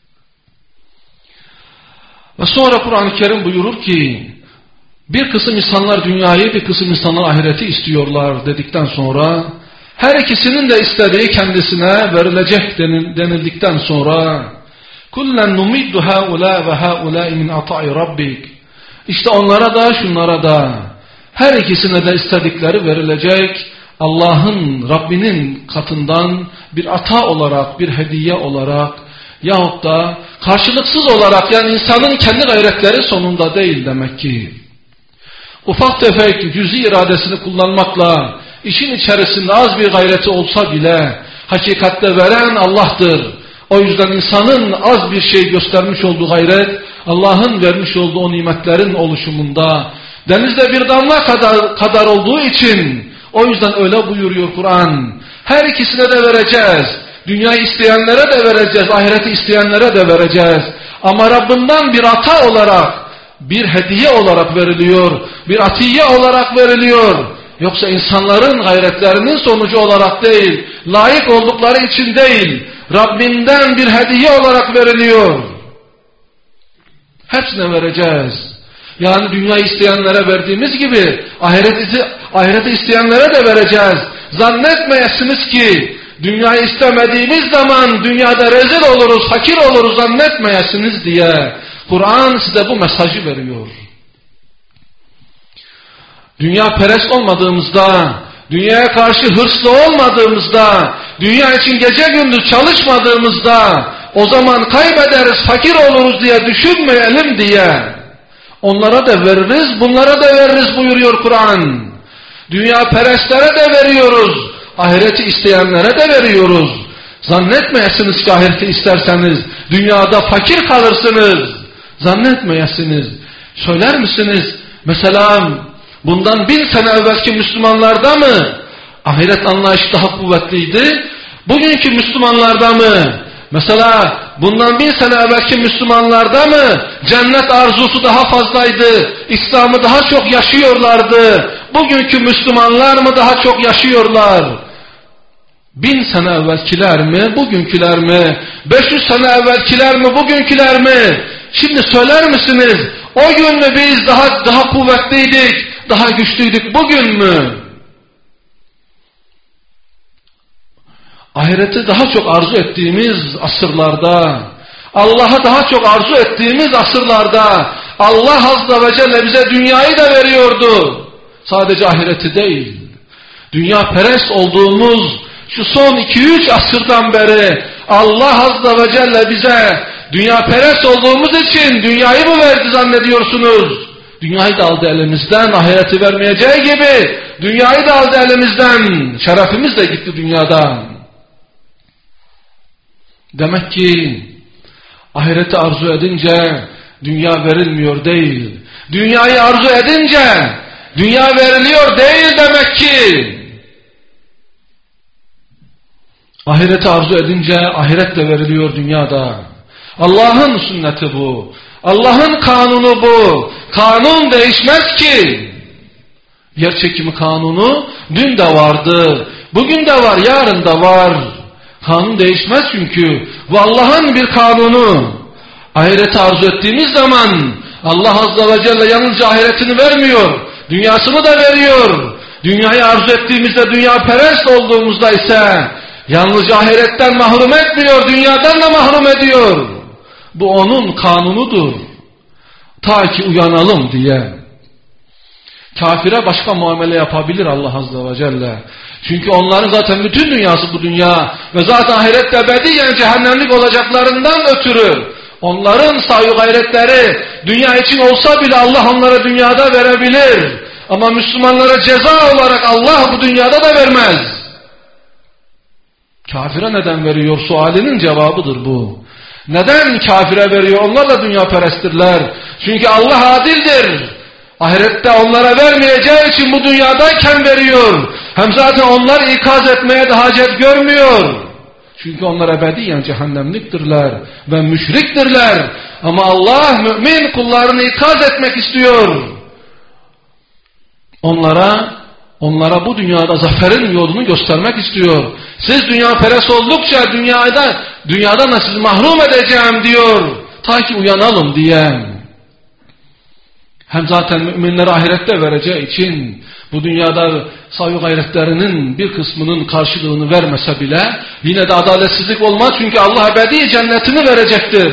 Ve sonra Kur'an-ı Kerim buyurur ki, bir kısım insanlar dünyayı, bir kısım insanlar ahireti istiyorlar dedikten sonra, her ikisinin de istediği kendisine verilecek denildikten sonra, kullen numiddu haula ve haula min ata'i rabbik. İşte onlara da şunlara da her ikisine de istedikleri verilecek, Allah'ın, Rabbinin katından bir ata olarak, bir hediye olarak yahut da karşılıksız olarak, yani insanın kendi gayretleri sonunda değil demek ki. Ufak tefek cüzi iradesini kullanmakla işin içerisinde az bir gayreti olsa bile hakikatte veren Allah'tır. O yüzden insanın az bir şey göstermiş olduğu gayret, Allah'ın vermiş olduğu o nimetlerin oluşumunda denizde bir damla kadar olduğu için, o yüzden öyle buyuruyor Kur'an. Her ikisine de vereceğiz. Dünyayı isteyenlere de vereceğiz, ahireti isteyenlere de vereceğiz. Ama Rabbinden bir ata olarak, bir hediye olarak veriliyor, bir atiye olarak veriliyor. Yoksa insanların gayretlerinin sonucu olarak değil, layık oldukları için değil, Rabbinden bir hediye olarak veriliyor. Hepsine vereceğiz. Yani dünyayı isteyenlere verdiğimiz gibi ahireti isteyenlere de vereceğiz. Zannetmeyesiniz ki dünyayı istemediğimiz zaman dünyada rezil oluruz, fakir oluruz zannetmeyesiniz diye Kur'an size bu mesajı veriyor. Dünya perest olmadığımızda, dünyaya karşı hırslı olmadığımızda, dünya için gece gündüz çalışmadığımızda, o zaman kaybederiz, fakir oluruz diye düşünmeyelim diye onlara da veririz, bunlara da veririz buyuruyor Kur'an. Dünya perestlere de veriyoruz, ahireti isteyenlere de veriyoruz. Zannetmeyesiniz ki ahireti isterseniz dünyada fakir kalırsınız. Zannetmeyesiniz. Söyler misiniz? Mesela bundan 1000 sene evvelki Müslümanlarda mı ahiret anlayışı daha kuvvetliydi? Bugünkü Müslümanlarda mı? Mesela bundan 1000 sene evvelki Müslümanlarda mı cennet arzusu daha fazlaydı? İslam'ı daha çok yaşıyorlardı? Bugünkü Müslümanlar mı daha çok yaşıyorlar? 1000 sene evvelkiler mi, bugünküler mi? 500 sene evvelkiler mi, bugünküler mi? Şimdi söyler misiniz? O gün mü biz daha kuvvetliydik, daha güçlüydük, bugün mü? Ahireti daha çok arzu ettiğimiz asırlarda, Allah'a daha çok arzu ettiğimiz asırlarda Allah Azze ve Celle bize dünyayı da veriyordu. Sadece ahireti değil. Dünya perest olduğumuz şu son 2-3 asırdan beri Allah Azze ve Celle bize dünya perest olduğumuz için dünyayı mı verdi zannediyorsunuz? Dünyayı da aldı elimizden, ahireti vermeyeceği gibi dünyayı da aldı elimizden. Şerefimiz de gitti dünyadan. Demek ki ahireti arzu edince dünya verilmiyor değil. Dünyayı arzu edince dünya veriliyor değil demek ki. Ahireti arzu edince ahiret de veriliyor dünyada. Allah'ın sünneti bu. Allah'ın kanunu bu. Kanun değişmez ki. Yer çekimi kanunu dün de vardı, bugün de var, yarın da var. Kanun değişmez çünkü. Bu Allah'ın bir kanunu. Ahireti arzu ettiğimiz zaman Allah Azze ve Celle yalnızca ahiretini vermiyor, dünyasını da veriyor. Dünyayı arzu ettiğimizde, dünya perest olduğumuzda ise yalnızca ahiretten mahrum etmiyor, dünyadan da mahrum ediyor. Bu onun kanunudur. Ta ki uyanalım diye. Kafire başka muamele yapabilir Allah Azze ve Celle. Çünkü onların zaten bütün dünyası bu dünya ve zaten ahirette ebediyen cehennemlik olacaklarından ötürü onların sahi gayretleri dünya için olsa bile Allah onlara dünyada verebilir. Ama Müslümanlara ceza olarak Allah bu dünyada da vermez. Kafire neden veriyor sualinin cevabıdır bu. Neden kafire veriyor? Onlar da dünya peresttirler. Çünkü Allah adildir. Ahirette onlara vermeyeceği için bu dünyadayken veriyor. Hem zaten onlar ikaz etmeye de hacet görmüyor. Çünkü onlar ebediyen cehennemliktirler ve müşriktirler. Ama Allah mümin kullarını ikaz etmek istiyor. Onlara bu dünyada zaferin yolunu göstermek istiyor. Siz dünya perest oldukça dünyadan da sizi mahrum edeceğim diyor. Ta ki uyanalım diye. Hem zaten müminlere ahirette vereceği için bu dünyada sahi gayretlerinin bir kısmının karşılığını vermese bile yine de adaletsizlik olmaz çünkü Allah ebedi cennetini verecektir.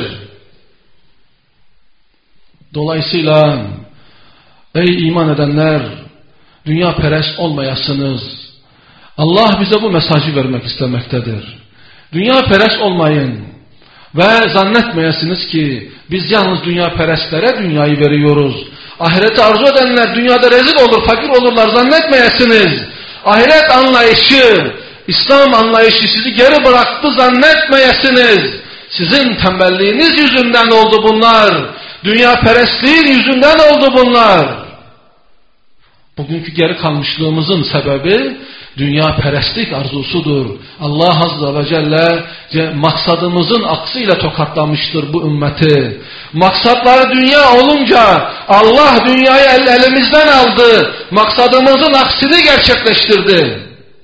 Dolayısıyla ey iman edenler, dünya perest olmayasınız. Allah bize bu mesajı vermek istemektedir. Dünya perest olmayın ve zannetmeyesiniz ki biz yalnız dünya perestlere dünyayı veriyoruz. Ahireti arzu edenler dünyada rezil olur, fakir olurlar zannetmeyesiniz. Ahiret anlayışı, İslam anlayışı sizi geri bıraktı zannetmeyesiniz. Sizin tembelliğiniz yüzünden oldu bunlar. Dünya perestliğin yüzünden oldu bunlar. Bugünkü geri kalmışlığımızın sebebi dünya perestlik arzusudur. Allah Azze ve Celle maksadımızın aksıyla tokatlamıştır bu ümmeti. Maksatları dünya olunca Allah dünyayı elimizden aldı. Maksadımızın aksini gerçekleştirdi.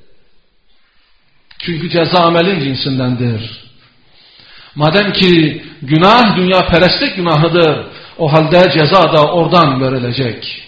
Çünkü ceza amelin cinsindendir. Madem ki günah dünya perestlik günahıdır, o halde ceza da oradan verilecek.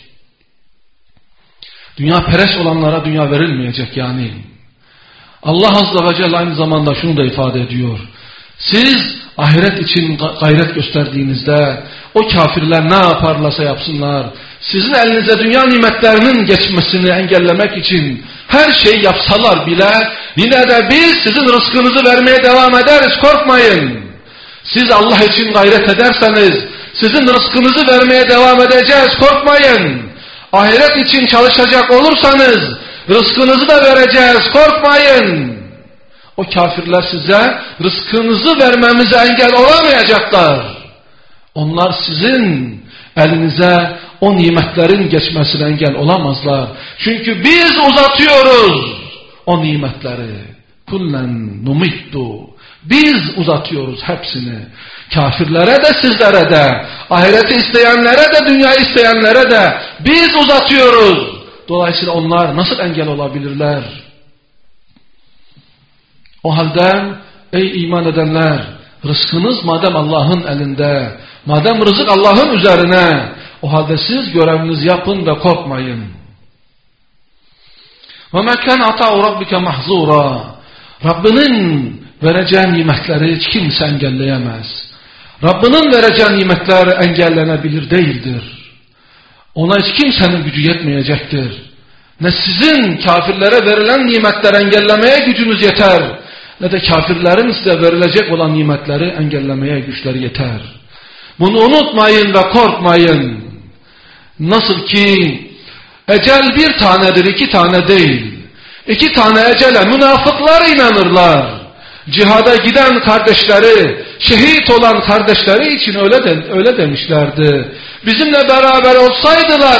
Dünya perest olanlara dünya verilmeyecek yani. Allah Azze ve Celle aynı zamanda şunu da ifade ediyor. Siz ahiret için gayret gösterdiğinizde o kafirler ne yaparlarsa yapsınlar, sizin elinize dünya nimetlerinin geçmesini engellemek için her şeyi yapsalar bile yine de biz sizin rızkınızı vermeye devam ederiz, korkmayın. Siz Allah için gayret ederseniz sizin rızkınızı vermeye devam edeceğiz, korkmayın. Ahiret için çalışacak olursanız rızkınızı da vereceğiz, korkmayın. O kafirler size rızkınızı vermemize engel olamayacaklar. Onlar sizin elinize o nimetlerin geçmesine engel olamazlar. Çünkü biz uzatıyoruz o nimetleri. Kullen numittu. Biz uzatıyoruz hepsini. Kafirlere de sizlere de, ahireti isteyenlere de, dünya isteyenlere de biz uzatıyoruz. Dolayısıyla onlar nasıl engel olabilirler? O halde ey iman edenler, rızkınız madem Allah'ın elinde, madem rızık Allah'ın üzerine, o halde siz görevinizi yapın ve korkmayın. وَمَا كَانْ عَطَاءُ رَبِّكَ مَحْزُورًا. Rabbinin vereceği nimetleri hiç kimse engelleyemez. Rabbinin vereceği nimetler engellenebilir değildir. Ona hiç kimsenin gücü yetmeyecektir. Ne sizin kafirlere verilen nimetleri engellemeye gücünüz yeter, ne de kafirlerin size verilecek olan nimetleri engellemeye güçleri yeter. Bunu unutmayın ve korkmayın. Nasıl ki ecel bir tanedir, iki tane değil. 2 tane ecele münafıklar inanırlar. Cihada giden kardeşleri, şehit olan kardeşleri için öyle demişlerdi. Bizimle beraber olsaydılar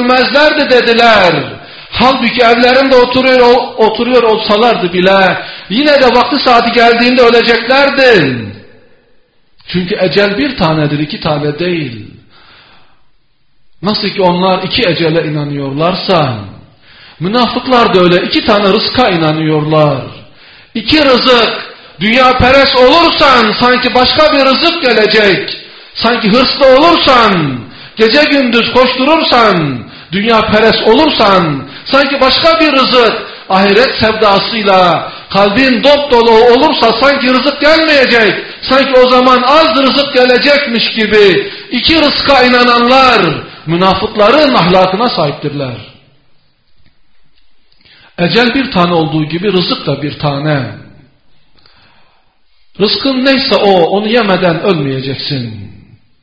öldürülmezlerdi dediler. Halbuki evlerinde oturuyor olsalardı bile Yine de vakti saati geldiğinde öleceklerdi. Çünkü ecel bir tanedir, iki tane değil. Nasıl ki onlar iki ecele inanıyorlarsa, münafıklar da öyle iki tane rızka inanıyorlar. İki rızık, dünya perest olursan sanki başka bir rızık gelecek. Sanki hırslı olursan, gece gündüz koşturursan, dünya perest olursan, sanki başka bir rızık, ahiret sevdasıyla kalbin dop dolu olursa sanki rızık gelmeyecek. Sanki o zaman az rızık gelecekmiş gibi iki rızka inananlar münafıkların ahlakına sahiptirler. Ecel bir tane olduğu gibi rızık da bir tane. Rızkın neyse onu yemeden ölmeyeceksin.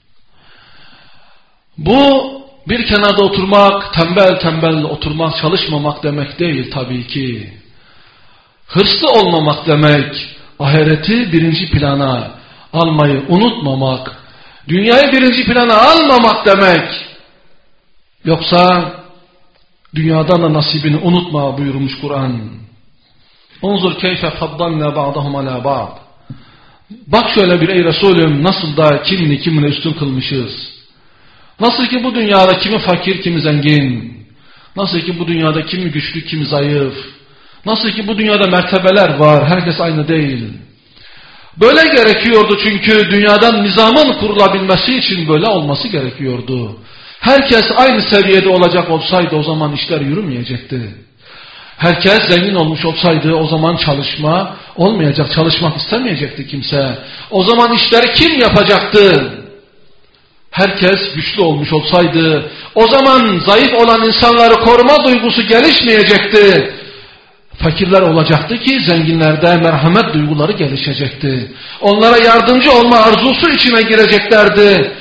Bu bir kenarda oturmak, tembel tembel oturmak, çalışmamak demek değil tabii ki. Hırslı olmamak demek, ahireti birinci plana almayı unutmamak, dünyayı birinci plana almamak demek. Yoksa dünyadan da nasibini unutma buyurmuş Kur'an. Unzur keyfe faddalna ba'dahum ala ba'd. Bak şöyle bir ey Resulüm, nasıl da kimini kimine üstün kılmışız. Nasıl ki bu dünyada kimi fakir, kimi zengin. Nasıl ki bu dünyada kimi güçlü, kimi zayıf. Nasıl ki bu dünyada mertebeler var, herkes aynı değil. Böyle gerekiyordu çünkü dünyadan nizamın kurulabilmesi için böyle olması gerekiyordu. Herkes aynı seviyede olacak olsaydı o zaman işler yürümeyecekti. Herkes zengin olmuş olsaydı o zaman çalışma olmayacak, çalışmak istemeyecekti kimse. O zaman işleri kim yapacaktı? Herkes güçlü olmuş olsaydı o zaman zayıf olan insanları koruma duygusu gelişmeyecekti. Fakirler olacaktı ki zenginlerde merhamet duyguları gelişecekti. Onlara yardımcı olma arzusu içine gireceklerdi.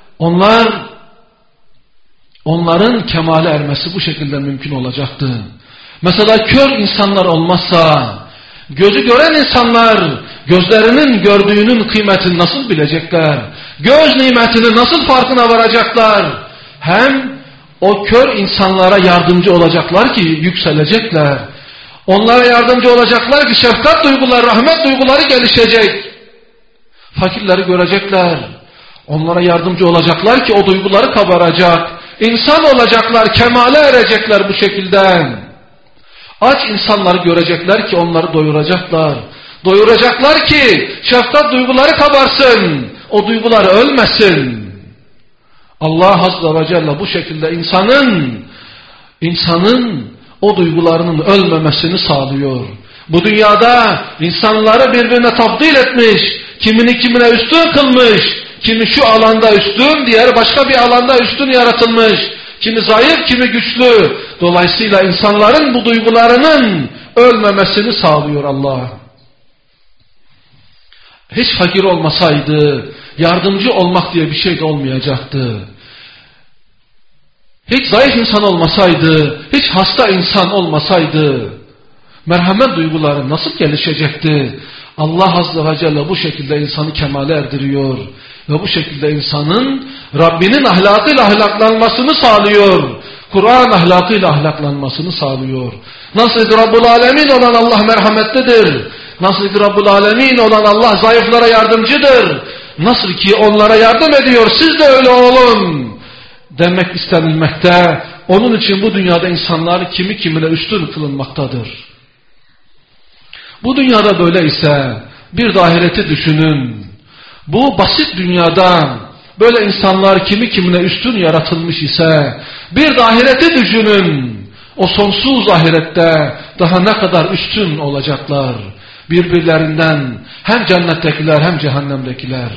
Onların kemale ermesi bu şekilde mümkün olacaktı. Mesela kör insanlar olmazsa, gözü gören insanlar gözlerinin gördüğünün kıymetini nasıl bilecekler? Göz nimetini nasıl farkına varacaklar? Hem o kör insanlara yardımcı olacaklar ki yükselecekler. Onlara yardımcı olacaklar ki şefkat duyguları, rahmet duyguları gelişecek. Fakirleri görecekler. Onlara yardımcı olacaklar ki o duyguları kabaracak. İnsan olacaklar, kemale erecekler bu şekilde. Aç insanları görecekler ki onları doyuracaklar. Doyuracaklar ki şefkat duyguları kabarsın. O duygular ölmesin. Allah Azze ve Celle bu şekilde insanın o duygularının ölmemesini sağlıyor. Bu dünyada insanları birbirine tafdil etmiş, kimini kimine üstün kılmış, kimi şu alanda üstün, diğer başka bir alanda üstün yaratılmış, kimi zayıf, kimi güçlü. Dolayısıyla insanların bu duygularının ölmemesini sağlıyor Allah. Hiç fakir olmasaydı, yardımcı olmak diye bir şey de olmayacaktı. Hiç zayıf insan olmasaydı, hiç hasta insan olmasaydı, merhamet duyguları nasıl gelişecekti? Allah Azze ve Celle bu şekilde insanı kemale erdiriyor. Ve bu şekilde insanın Rabbinin ahlakıyla ahlaklanmasını sağlıyor. Kur'an ahlakıyla ahlaklanmasını sağlıyor. Nasıl ki Rabbul Alemin olan Allah merhametlidir. Nasıl ki Rabbul Alemin olan Allah zayıflara yardımcıdır. Nasıl ki onlara yardım ediyor, siz de öyle olun demek istenilmekte. Onun için bu dünyada insanlar kimi kimine üstün kılınmaktadır. Bu dünyada böyleyse bir de ahireti düşünün. Bu basit dünyada böyle insanlar kimi kimine üstün yaratılmış ise bir de ahireti düşünün. O sonsuz ahirette daha ne kadar üstün olacaklar birbirlerinden, hem cennettekiler hem cehennemdekiler.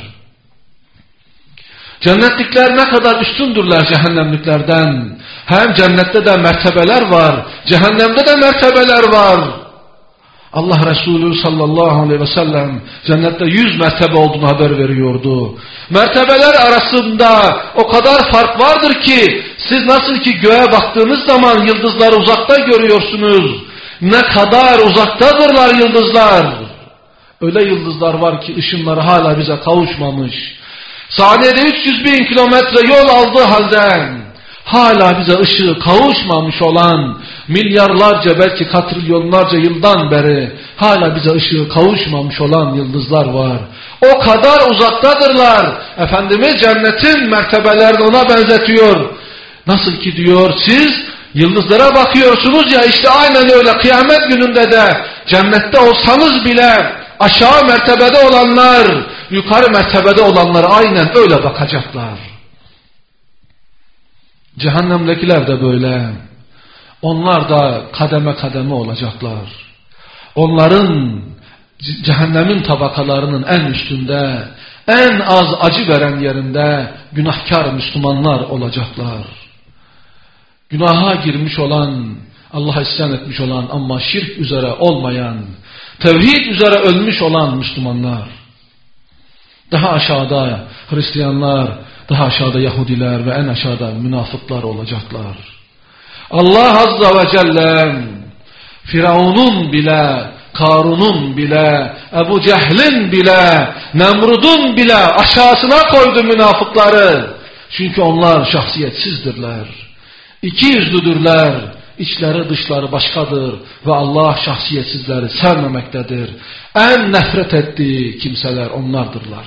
Cennetlikler ne kadar üstündürler cehennemliklerden. Hem cennette de mertebeler var, cehennemde de mertebeler var. Allah Resulü sallallahu aleyhi ve sellem cennette 100 mertebe olduğunu haber veriyordu. Mertebeler arasında o kadar fark vardır ki siz nasıl ki göğe baktığınız zaman yıldızları uzakta görüyorsunuz. Ne kadar uzaktadırlar yıldızlar. Öyle yıldızlar var ki ışınları hala bize kavuşmamış. Saniyede 300.000 kilometre yol aldığı halde hala bize ışığı kavuşmamış olan, milyarlarca belki katrilyonlarca yıldan beri hala bize ışığı kavuşmamış olan yıldızlar var. O kadar uzaktadırlar. Efendimiz cennetin mertebelerini ona benzetiyor. Nasıl ki diyor, siz yıldızlara bakıyorsunuz ya, işte aynen öyle kıyamet gününde de cennette olsanız bile aşağı mertebede olanlar, yukarı mertebede olanlar aynen öyle bakacaklar. Cehennemdekiler de böyle. Onlar da kademe kademe olacaklar. Onların cehennemin tabakalarının en üstünde, en az acı veren yerinde günahkar Müslümanlar olacaklar. Günaha girmiş olan, Allah'a isyan etmiş olan ama şirk üzere olmayan, tevhid üzere ölmüş olan Müslümanlar. Daha aşağıda Hristiyanlar, daha aşağıda Yahudiler ve en aşağıda münafıklar olacaklar. Allah Azze ve Celle Firavun'un bile, Karun'un bile, Ebu Cehil'in bile, Nemrud'un bile aşağısına koydu münafıkları. Çünkü onlar şahsiyetsizdirler. İkiyüzlüdürler. İçleri dışları başkadır ve Allah şahsiyetsizleri sevmemektedir. En nefret ettiği kimseler onlardırlar.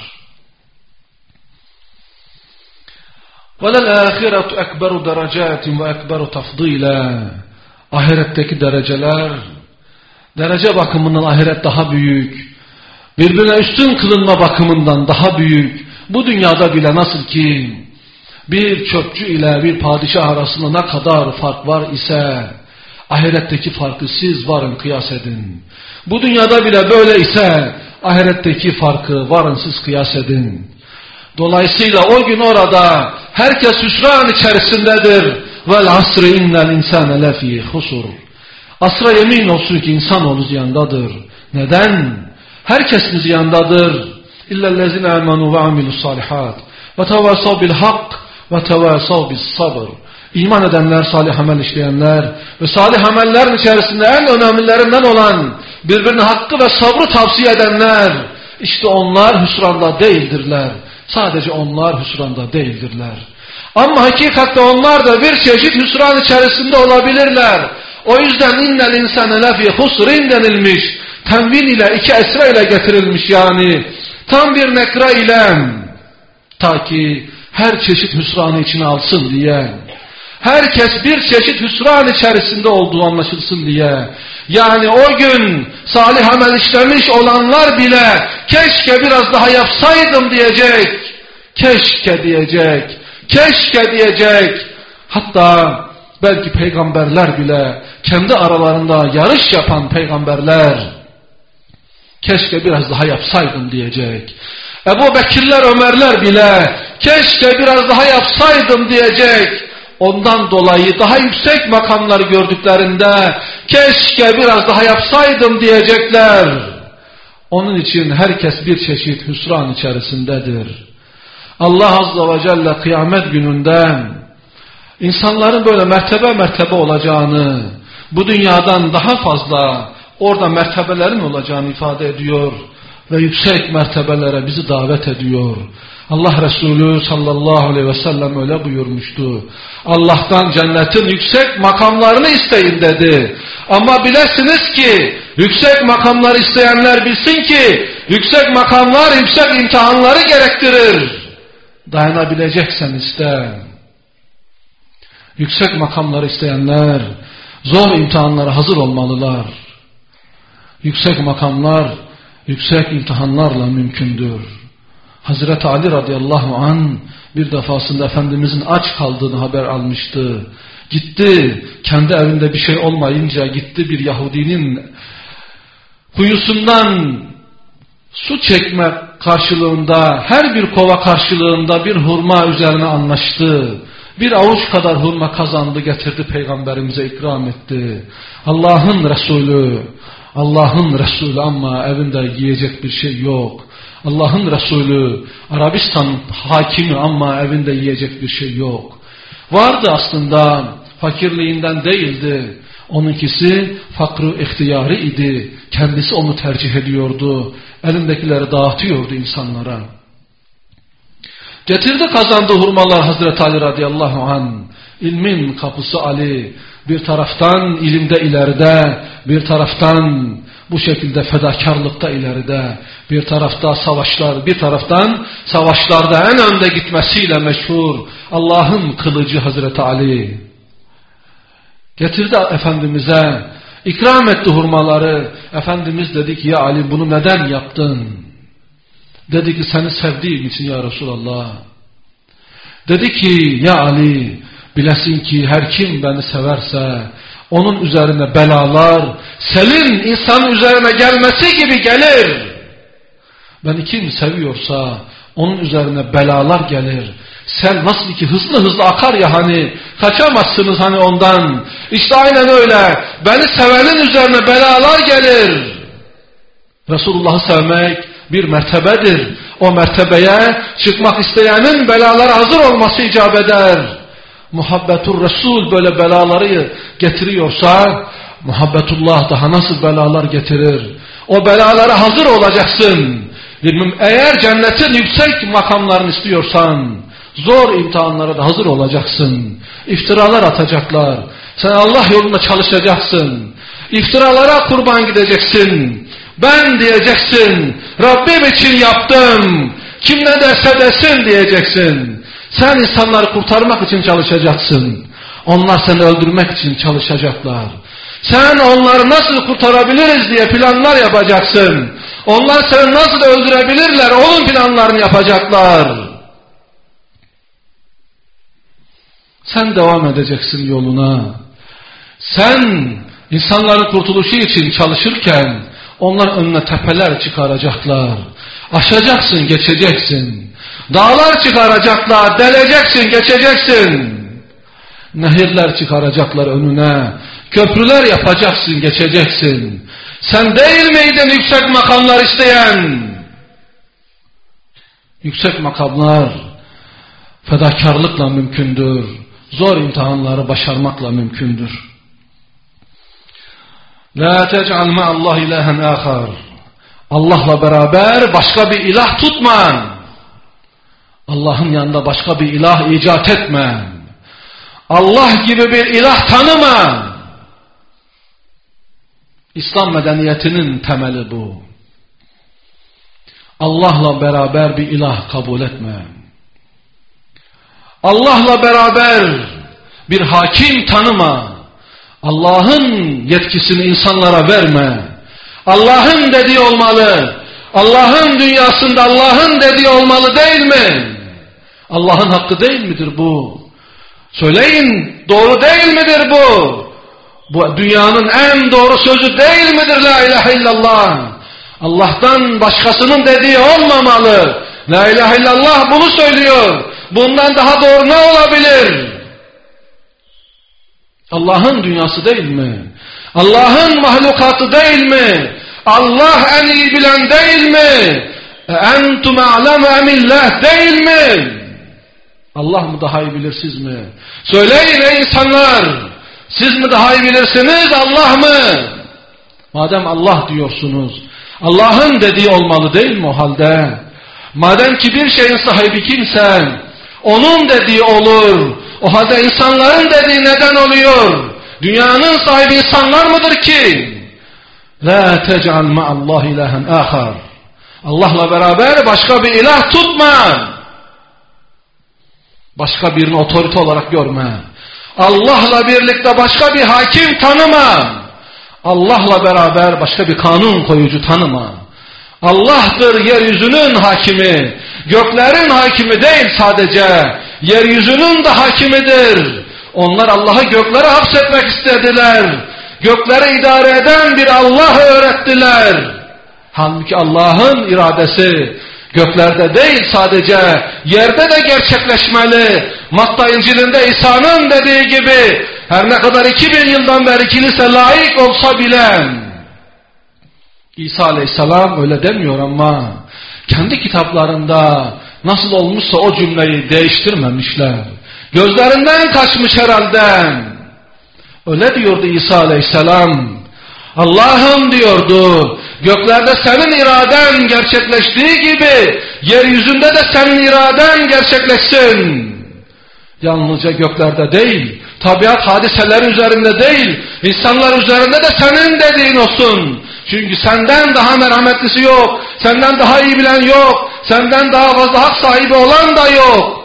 وَلَلْآخِرَةُ اَكْبَرُ دَرَجَاتٍ وَاَكْبَرُ تَفْضِيلًا. Ahiretteki dereceler, derece bakımından ahiret daha büyük, birbirine üstün kılınma bakımından daha büyük. Bu dünyada bile nasıl ki bir çöpçü ile bir padişah arasında ne kadar fark var ise, ahiretteki farkı siz varın kıyas edin. Bu dünyada bile böyle ise, ahiretteki farkı varın siz kıyas edin. Dolayısıyla o gün orada herkes hüsran içerisindedir. Vel asri innel insane lefî husur. Asra yemin olsun ki insanoğlu ziyandadır. Neden? Herkes mi ziyandadır? İllellezine amenu ve amilus salihat ve tevasav bil hak ve tevasav bis sabr. İman edenler, salih amel işleyenler ve salih amellerin içerisinde en önemlilerinden olan birbirine hakkı ve sabrı tavsiye edenler, işte onlar hüsranda değildirler. Sadece onlar hüsranda değildirler. Ama hakikatte onlar da bir çeşit hüsran içerisinde olabilirler. O yüzden innel insane lefî husrin denilmiş. Tenvin ile iki esre ile getirilmiş yani. Tam bir nekra ile. Ta ki her çeşit hüsranı içine alsın diye. Herkes bir çeşit hüsran içerisinde olduğu anlaşılsın diye. Yani o gün salih amel işlemiş olanlar bile keşke biraz daha yapsaydım diyecek. Keşke diyecek. Keşke diyecek. Hatta belki peygamberler bile, kendi aralarında yarış yapan peygamberler, keşke biraz daha yapsaydım diyecek. Ebu Bekirler, Ömerler bile keşke biraz daha yapsaydım diyecek. Ondan dolayı daha yüksek makamları gördüklerinde keşke biraz daha yapsaydım diyecekler. Onun için herkes bir çeşit hüsran içerisindedir. Allah Azze ve Celle kıyamet gününde insanların böyle mertebe mertebe olacağını, bu dünyadan daha fazla orada mertebelerin olacağını ifade ediyor ve yüksek mertebelere bizi davet ediyor. Allah Resulü sallallahu aleyhi ve sellem öyle buyurmuştu. Allah'tan cennetin yüksek makamlarını isteyin dedi. Ama bilesiniz ki yüksek makamları isteyenler bilsin ki yüksek makamlar yüksek imtihanları gerektirir. Dayanabileceksen iste. Yüksek makamları isteyenler zor imtihanlara hazır olmalılar. Yüksek makamlar yüksek imtihanlarla mümkündür. Hazreti Ali radıyallahu an bir defasında Efendimizin aç kaldığını haber almıştı. Gitti, kendi evinde bir şey olmayınca gitti bir Yahudinin kuyusundan su çekme karşılığında, her bir kova karşılığında bir hurma üzerine anlaştı. Bir avuç kadar hurma kazandı, getirdi peygamberimize ikram etti. Allah'ın Resulü ama evinde yiyecek bir şey yok. Allah'ın Resulü, Arabistan hakimi ama evinde yiyecek bir şey yok. Vardı aslında, fakirliğinden değildi. Onunkisi fakrı ihtiyari idi. Kendisi onu tercih ediyordu. Elindekileri dağıtıyordu insanlara. Getirdi kazandığı hurmalar Hazreti Ali radıyallahu anh. İlmin kapısı Ali. Bir taraftan ilimde ileride, bir taraftan bu şekilde fedakarlıkta ileride, bir taraftan savaşlarda en önde gitmesiyle meşhur Allah'ın kılıcı Hazreti Ali. Getirdi Efendimiz'e, ikram etti hurmaları. Efendimiz dedi ki, ya Ali bunu neden yaptın? Dedi ki, seni sevdiğim için ya Resulallah. Dedi ki, ya Ali bilesin ki her kim beni severse onun üzerine belalar selin insanın üzerine gelmesi gibi gelir. Beni kim seviyorsa onun üzerine belalar gelir. Sel nasıl ki hızlı akar ya hani, kaçamazsınız hani ondan. İşte aynen öyle. Beni sevenin üzerine belalar gelir. Resulullah'ı sevmek bir mertebedir. O mertebeye çıkmak isteyenin belalara hazır olması icap eder. Muhabbetur Resul böyle belaları getiriyorsa, muhabbetullah daha nasıl belalar getirir? O belalara hazır olacaksın. Eğer cennetin yüksek makamlarını istiyorsan, zor imtihanlara da hazır olacaksın. İftiralar atacaklar. Sen Allah yolunda çalışacaksın. İftiralara kurban gideceksin. Ben diyeceksin, Rabbim için yaptım. Kim ne derse desin diyeceksin. Sen insanları kurtarmak için çalışacaksın. Onlar seni öldürmek için çalışacaklar. Sen onları nasıl kurtarabiliriz diye planlar yapacaksın. Onlar seni nasıl öldürebilirler onun planlarını yapacaklar. Sen devam edeceksin yoluna. Sen insanların kurtuluşu için çalışırken onlar önüne tepeler çıkaracaklar. Aşacaksın, geçeceksin. Dağlar çıkaracaklar, deleceksin, geçeceksin. Nehirler çıkaracaklar önüne. Köprüler yapacaksın, geçeceksin. Sen değil miydin yüksek makamlar isteyen? Yüksek makamlar fedakarlıkla mümkündür. Zor imtihanları başarmakla mümkündür. La tec'al ma'allah ilahen ahar. Allah'la beraber başka bir ilah tutma. Allah'ın yanında başka bir ilah icat etme. Allah gibi bir ilah tanıma. İslam medeniyetinin temeli bu. Allah'la beraber bir ilah kabul etme. Allah'la beraber bir hakim tanıma. Allah'ın yetkisini insanlara verme. Allah'ın dediği olmalı. Allah'ın dünyasında Allah'ın dediği olmalı değil mi? Allah'ın hakkı değil midir bu? Söyleyin, doğru değil midir bu? Bu dünyanın en doğru sözü değil midir la ilahe illallah? Allah'tan başkasının dediği olmamalı. La ilahe illallah bunu söylüyor. Bundan daha doğru ne olabilir? Allah'ın dünyası değil mi? Allah'ın mahlukatı değil mi? Allah en iyi bilen değil mi? Entum a'lemu emillah değil mi? Allah mı daha iyi bilir, siz mi? Söyleyin ey insanlar! Siz mi daha iyi bilirsiniz, Allah mı? Madem Allah diyorsunuz, Allah'ın dediği olmalı değil mi o halde? Madem ki bir şeyin sahibi kimse, onun dediği olur. O halde insanların dediği neden oluyor? Dünyanın sahibi insanlar mıdır ki? La tec'al ma'allah ilahen ahar. Allah'la beraber başka bir ilah tutma. Başka birini otorite olarak görme. Allah'la birlikte başka bir hakim tanıma. Allah'la beraber başka bir kanun koyucu tanıma. Allah'tır yeryüzünün hakimi. Göklerin hakimi değil sadece. Yeryüzünün de hakimidir. Onlar Allah'ı göklere hapsetmek istediler. Gökleri idare eden bir Allah'ı öğrettiler. Halbuki Allah'ın iradesi göklerde değil sadece, yerde de gerçekleşmeli. Matta İncil'inde İsa'nın dediği gibi, her ne kadar 2000 yıldan beri kilise laik olsa bile, İsa Aleyhisselam öyle demiyor ama kendi kitaplarında nasıl olmuşsa o cümleyi değiştirmemişler. Gözlerinden kaçmış herhalde. Öyle diyordu İsa Aleyhisselam. Allah'ım diyordu, göklerde senin iraden gerçekleştiği gibi yeryüzünde de senin iraden gerçekleşsin. Yalnızca göklerde değil, tabiat hadiseleri üzerinde değil, insanlar üzerinde de senin dediğin olsun. Çünkü senden daha merhametlisi yok, senden daha iyi bilen yok, senden daha fazla hak sahibi olan da yok.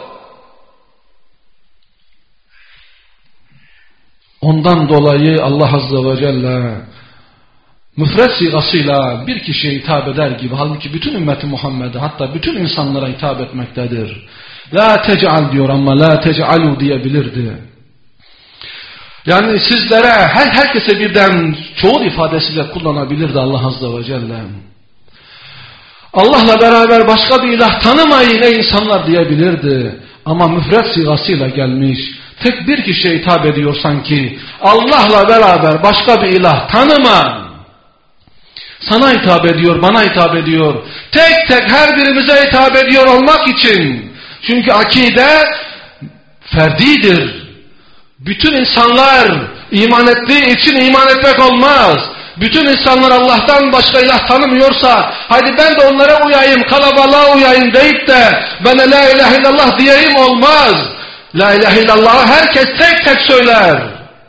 Ondan dolayı Allah Azze ve Celle müfred sigasıyla bir kişiye hitap eder gibi, halbuki bütün ümmeti Muhammed'e, hatta bütün insanlara hitap etmektedir. La tec'al diyor ama la tec'alu diyebilirdi. Yani sizlere, herkese birden çoğul ifadesiyle kullanabilirdi Allah Azze ve Celle. Allah'la beraber başka bir ilah tanımayın ey insanlar diyebilirdi. Ama müfred sigasıyla gelmiş. Tek bir kişiye hitap ediyor sanki. Allah'la beraber başka bir ilah tanıma. Sana hitap ediyor, bana hitap ediyor. Tek tek her birimize hitap ediyor olmak için. Çünkü akide ferdidir. Bütün insanlar iman ettiği için iman etmek olmaz. Bütün insanlar Allah'tan başka ilah tanımıyorsa, hadi ben de onlara uyayım, kalabalığa uyayım deyip de ben de la ilahe illallah diyeyim olmaz. La ilahe illallah'ı herkes tek tek söyler.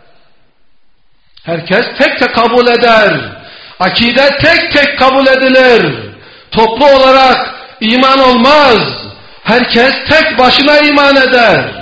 Herkes tek tek kabul eder. Akide tek tek kabul edilir. Toplu olarak iman olmaz. Herkes tek başına iman eder.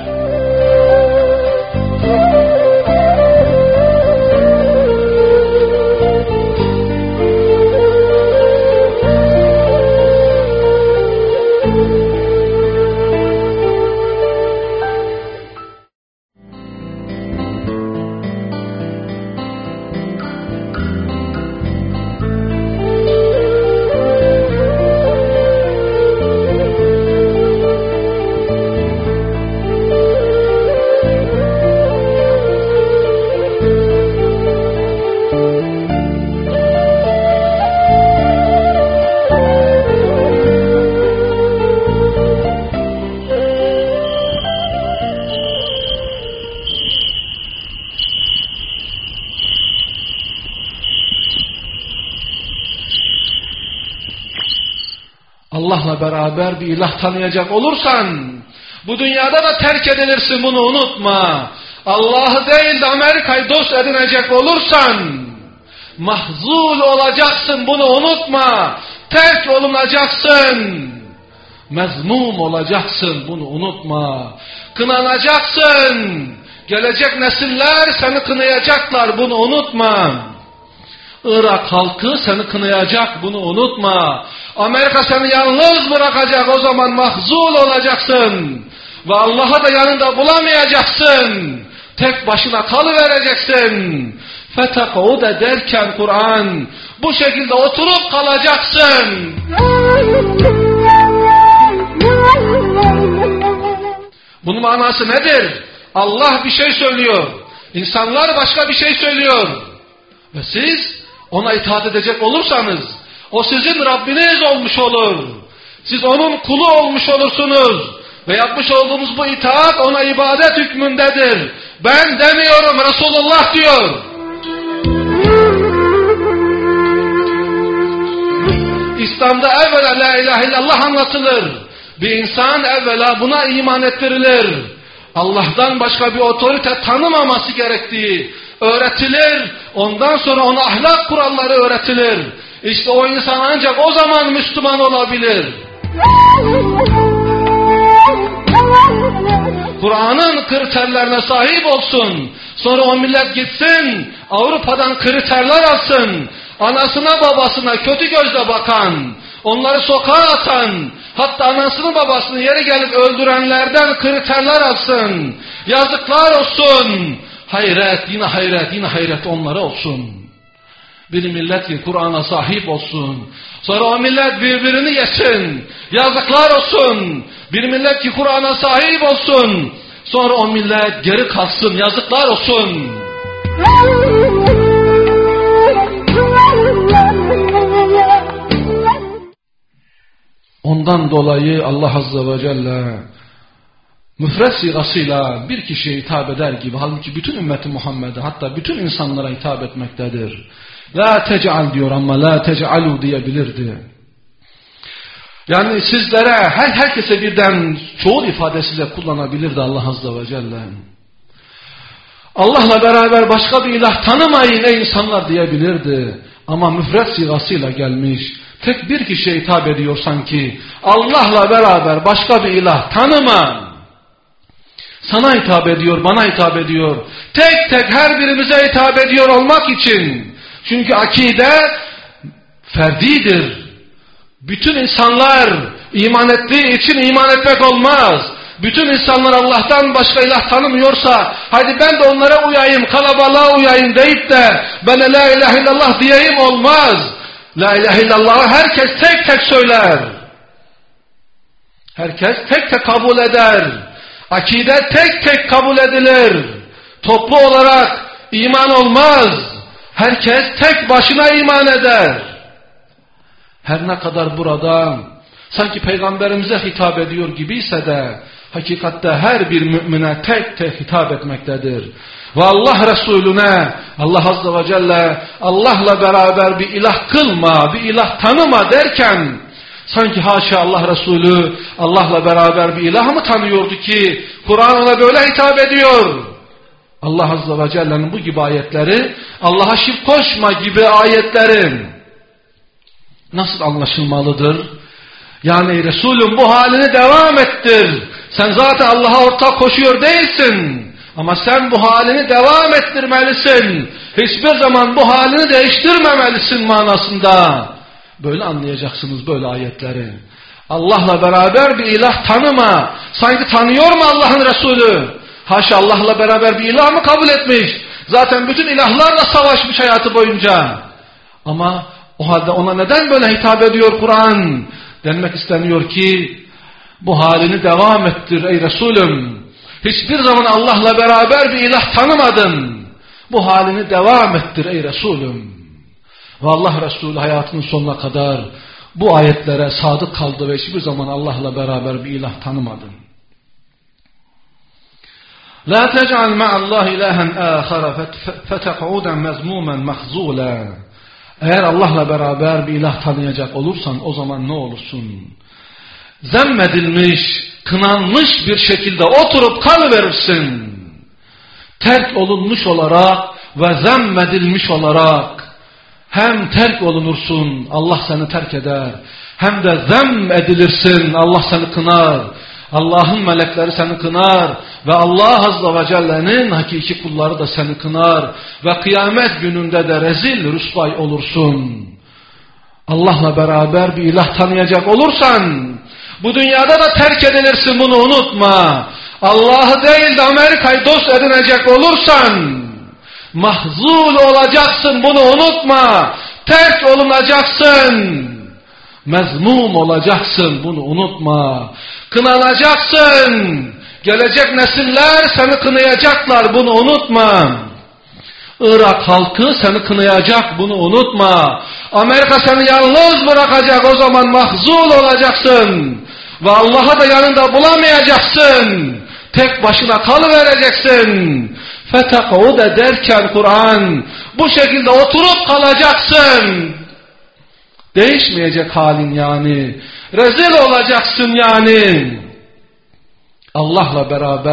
Allah'la beraber bir ilah tanıyacak olursan, bu dünyada da terk edilirsin, bunu unutma. Allah'ı değil de Amerika'yı dost edinecek olursan, mahzul olacaksın, bunu unutma. Terk olunacaksın, mezmum olacaksın, bunu unutma. Kınanacaksın, gelecek nesiller seni kınayacaklar, bunu unutma. Irak halkı seni kınayacak, bunu unutma. Amerika seni yalnız bırakacak, o zaman mahzul olacaksın. Ve Allah'ı da yanında bulamayacaksın. Tek başına kalıvereceksin. Fetekûde derken Kur'an, bu şekilde oturup kalacaksın. Bunun manası nedir? Allah bir şey söylüyor. İnsanlar başka bir şey söylüyor. Ve siz ona itaat edecek olursanız, o sizin Rabbiniz olmuş olur. Siz onun kulu olmuş olursunuz. Ve yapmış olduğunuz bu itaat ona ibadet hükmündedir. Ben demiyorum, Resulullah diyor. İslam'da evvela la ilahe illallah anlatılır. Bir insan evvela buna iman ettirilir. Allah'tan başka bir otorite tanımaması gerektiği öğretilir. Ondan sonra ona ahlak kuralları öğretilir. İşte o insan ancak o zaman Müslüman olabilir. Kur'an'ın kriterlerine sahip olsun. Sonra o millet gitsin, Avrupa'dan kriterler alsın. Anasına babasına kötü gözle bakan, onları sokağa atan, hatta anasını babasını yeri gelip öldürenlerden kriterler alsın. Yazıklar olsun. Hayret, yine hayret, yine hayret onlara olsun. Bir millet ki Kur'an'a sahip olsun. Sonra o millet birbirini yesin. Yazıklar olsun. Bir millet ki Kur'an'a sahip olsun. Sonra o millet geri kalsın. Yazıklar olsun. Ondan dolayı Allah Azze ve Celle müfred sigasıyla bir kişiye hitap eder gibi, halbuki bütün ümmeti Muhammed'e, hatta bütün insanlara hitap etmektedir. La tec'al diyor ama la tec'alu diyebilirdi. Yani sizlere, herkese birden çoğul ifadesiyle kullanabilirdi Allah Azze ve Celle. Allah'la beraber başka bir ilah tanımayın ey insanlar diyebilirdi. Ama müfret sigasıyla gelmiş. Tek bir kişiye hitap ediyor sanki. Allah'la beraber başka bir ilah tanıma. Sana hitap ediyor, bana hitap ediyor. Tek tek her birimize hitap ediyor olmak için. Çünkü akide ferdidir. Bütün insanlar iman ettiği için iman etmek olmaz. Bütün insanlar Allah'tan başka ilah tanımıyorsa, haydi ben de onlara uyayım, kalabalığa uyayım deyip de ben de la ilahe illallah diyeyim olmaz. La ilahe illallah'ı herkes tek tek söyler. Herkes tek tek kabul eder. Akide tek tek kabul edilir. Toplu olarak iman olmaz. Herkes tek başına iman eder. Her ne kadar burada sanki Peygamberimize hitap ediyor gibiyse de hakikatte her bir mümine tek tek hitap etmektedir. Ve Allah Resulüne, Allah Azze ve Celle Allah'la beraber bir ilah kılma, bir ilah tanıma derken sanki haşa Allah Resulü Allah'la beraber bir ilah mı tanıyordu ki Kur'an ona böyle hitap ediyor? Allah Azze ve Celle'nin bu gibi ayetleri, Allah'a şirk koşma gibi ayetlerin nasıl anlaşılmalıdır? Yani Resulüm bu halini devam ettir. Sen zaten Allah'a ortak koşuyor değilsin. Ama sen bu halini devam ettirmelisin. Hiçbir zaman bu halini değiştirmemelisin manasında. Böyle anlayacaksınız böyle ayetleri. Allah'la beraber bir ilah tanıma. Sanki tanıyor mu Allah'ın Resulü? Haşa Allah'la beraber bir ilah mı kabul etmiş? Zaten bütün ilahlarla savaşmış hayatı boyunca. Ama o halde ona neden böyle hitap ediyor Kur'an? Denmek isteniyor ki bu halini devam ettir ey Resulüm. Hiçbir zaman Allah'la beraber bir ilah tanımadın. Bu halini devam ettir ey Resulüm. Ve Allah Resulü hayatının sonuna kadar bu ayetlere sadık kaldı ve hiçbir zaman Allah'la beraber bir ilah tanımadı. La tec'al ma'allahi ilahen âkhara feteq'uden mezmûmen mahzûlâ. Eğer Allah'la beraber bir ilah tanıyacak olursan o zaman ne olursun? Zemmedilmiş, kınanmış bir şekilde oturup kalıverirsin. Terk olunmuş olarak ve zemmedilmiş olarak hem terk olunursun, Allah seni terk eder, hem de zemm edilirsin, Allah seni kınar. Allah'ın melekleri seni kınar ve Allah Azze ve Celle'nin hakiki kulları da seni kınar ve kıyamet gününde de rezil rüsvay olursun. Allah'la beraber bir ilah tanıyacak olursan bu dünyada da terk edilirsin, bunu unutma. Allah'ı değil de Amerika'yı dost edinecek olursan mahzul olacaksın, bunu unutma. Terk olunacaksın. Mezmum olacaksın, bunu unutma. Kınanacaksın. Gelecek nesiller seni kınayacaklar, bunu unutma. Irak halkı seni kınayacak, bunu unutma. Amerika seni yalnız bırakacak, o zaman mahzul olacaksın. Ve Allah'ı da yanında bulamayacaksın. Tek başına kalıvereceksin. Fetekûde derken Kur'an bu şekilde oturup kalacaksın. Değişmeyecek halin yani. Rezil olacaksın yani. Allah'la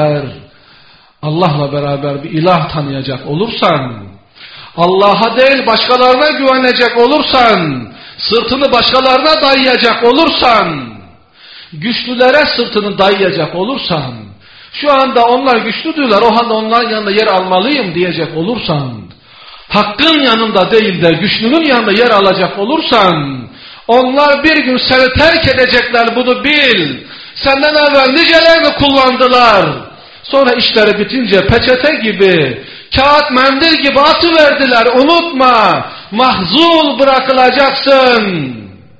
beraber bir ilah tanıyacak olursan, Allah'a değil başkalarına güvenecek olursan, sırtını başkalarına dayayacak olursan, güçlülere sırtını dayayacak olursan, şu anda onlar güçlüdürler, o halde onların yanında yer almalıyım diyecek olursan, hakkın yanında değil de güçlünün yanında yer alacak olursan, onlar bir gün seni terk edecekler, bunu bil. Senden evvel nicelerini kullandılar. Sonra işleri bitince peçete gibi, kağıt mendil gibi atıverdiler. Unutma, mahzul bırakılacaksın.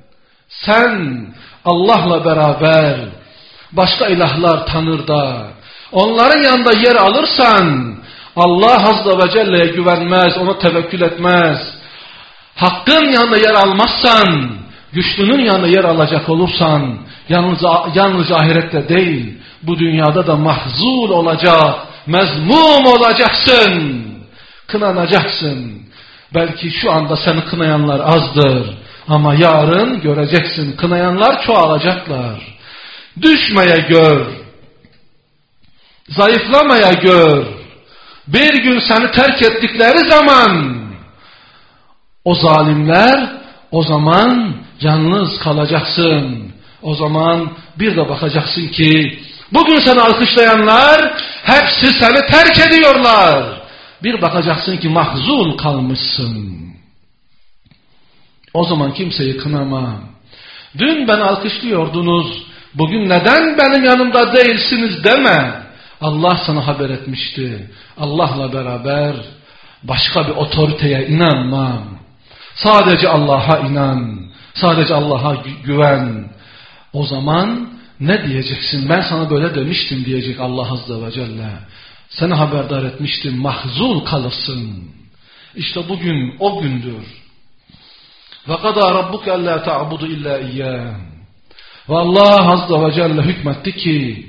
Sen Allah'la beraber başka ilahlar tanır da onların yanında yer alırsan, Allah Azze ve Celle'ye güvenmez, ona tevekkül etmez. Hakkın yanında yer almazsan, güçlünün yanında yer alacak olursan, yalnızca ahirette değil, bu dünyada da mahzul olacak, mezmum olacaksın, kınanacaksın. Belki şu anda seni kınayanlar azdır, Ama yarın göreceksin, kınayanlar çoğalacaklar. Düşmeye gör, zayıflamaya gör. Bir gün seni terk ettikleri zaman o zalimler, o zaman yalnız kalacaksın. O zaman bir de bakacaksın ki bugün seni alkışlayanlar hepsi seni terk ediyorlar. Bir bakacaksın ki mahzun kalmışsın. O zaman kimseyi kınama. Dün beni alkışlıyordunuz, bugün neden benim yanımda değilsiniz deme. Allah sana haber etmişti. Allah'la beraber başka bir otoriteye inanma. Sadece Allah'a inan. Sadece Allah'a güven. O zaman ne diyeceksin? Ben sana böyle demiştim diyecek Allah Azze ve Celle. Seni haberdar etmiştim. Mahzun kalırsın. İşte bugün o gündür. وَقَدَى رَبُّكَ أَلَّا تَعْبُدُ إِلَّا إِيَّاهُ. Ve Allah Azze ve Celle hükmetti ki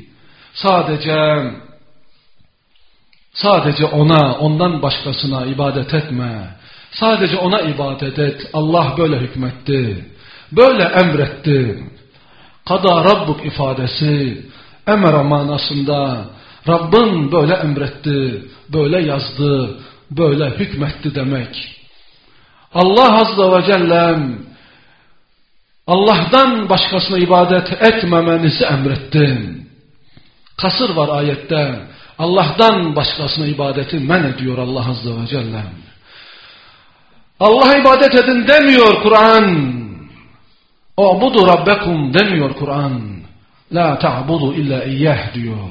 sadece ona, ondan başkasına ibadet etme. Sadece ona ibadet et. Allah böyle hükmetti. Böyle emretti. Kada Rabbuk ifadesi emre manasında Rabbin böyle emretti, böyle yazdı, böyle hükmetti demek. Allah Azze ve Celle Allah'tan başkasına ibadet etmemenizi emretti. Kasır var ayette. Allah'tan başkasına ibadeti men ediyor Allah Azze ve Celle. Allah'a ibadet edin demiyor Kur'an. U'budu rabbekum demiyor Kur'an. La ta'budu illa iyyah diyor.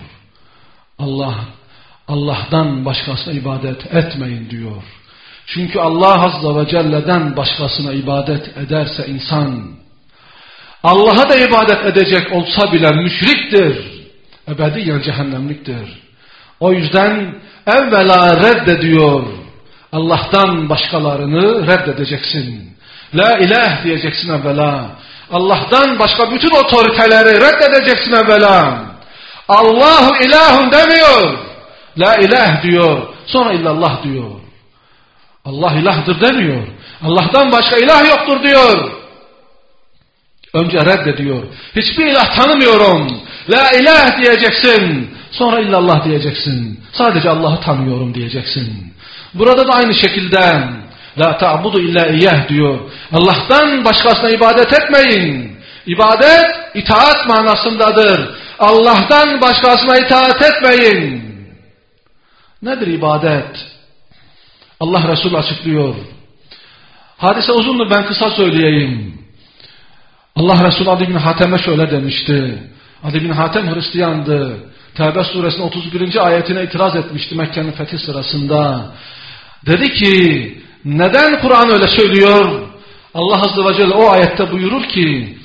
Allah'tan başkasına ibadet etmeyin diyor. Çünkü Allah Azze ve Celle'den başkasına ibadet ederse insan, Allah'a da ibadet edecek olsa bile müşriktir. Ebediyen cehennemliktir. O yüzden evvela reddediyor. Allah'tan başkalarını reddedeceksin. La ilah diyeceksin evvela. Allah'tan başka bütün otoriteleri reddedeceksin evvela. Allahu ilahun demiyor. La ilah diyor. Sonra illallah diyor. Allah ilahdır demiyor. Allah'tan başka ilah yoktur diyor. Önce reddediyor. Hiçbir ilah tanımıyorum. La ilah diyeceksin. Sonra illallah diyeceksin. Sadece Allah'ı tanıyorum diyeceksin. Burada da aynı şekilde la ta'budu illa iyyah diyor. Allah'tan başkasına ibadet etmeyin. İbadet itaat manasındadır. Allah'tan başkasına itaat etmeyin. Nedir ibadet? Allah Resulü açıklıyor. Hadise uzundur, ben kısa söyleyeyim. Allah Resulü Adi bin Hatem'e şöyle demişti. Adi bin Hatem Hristiyandı. Tevbe suresinin 31. ayetine itiraz etmişti Mekke'nin fethi sırasında. Dedi ki neden Kur'an öyle söylüyor? Allah Azze ve Celle o ayette buyurur ki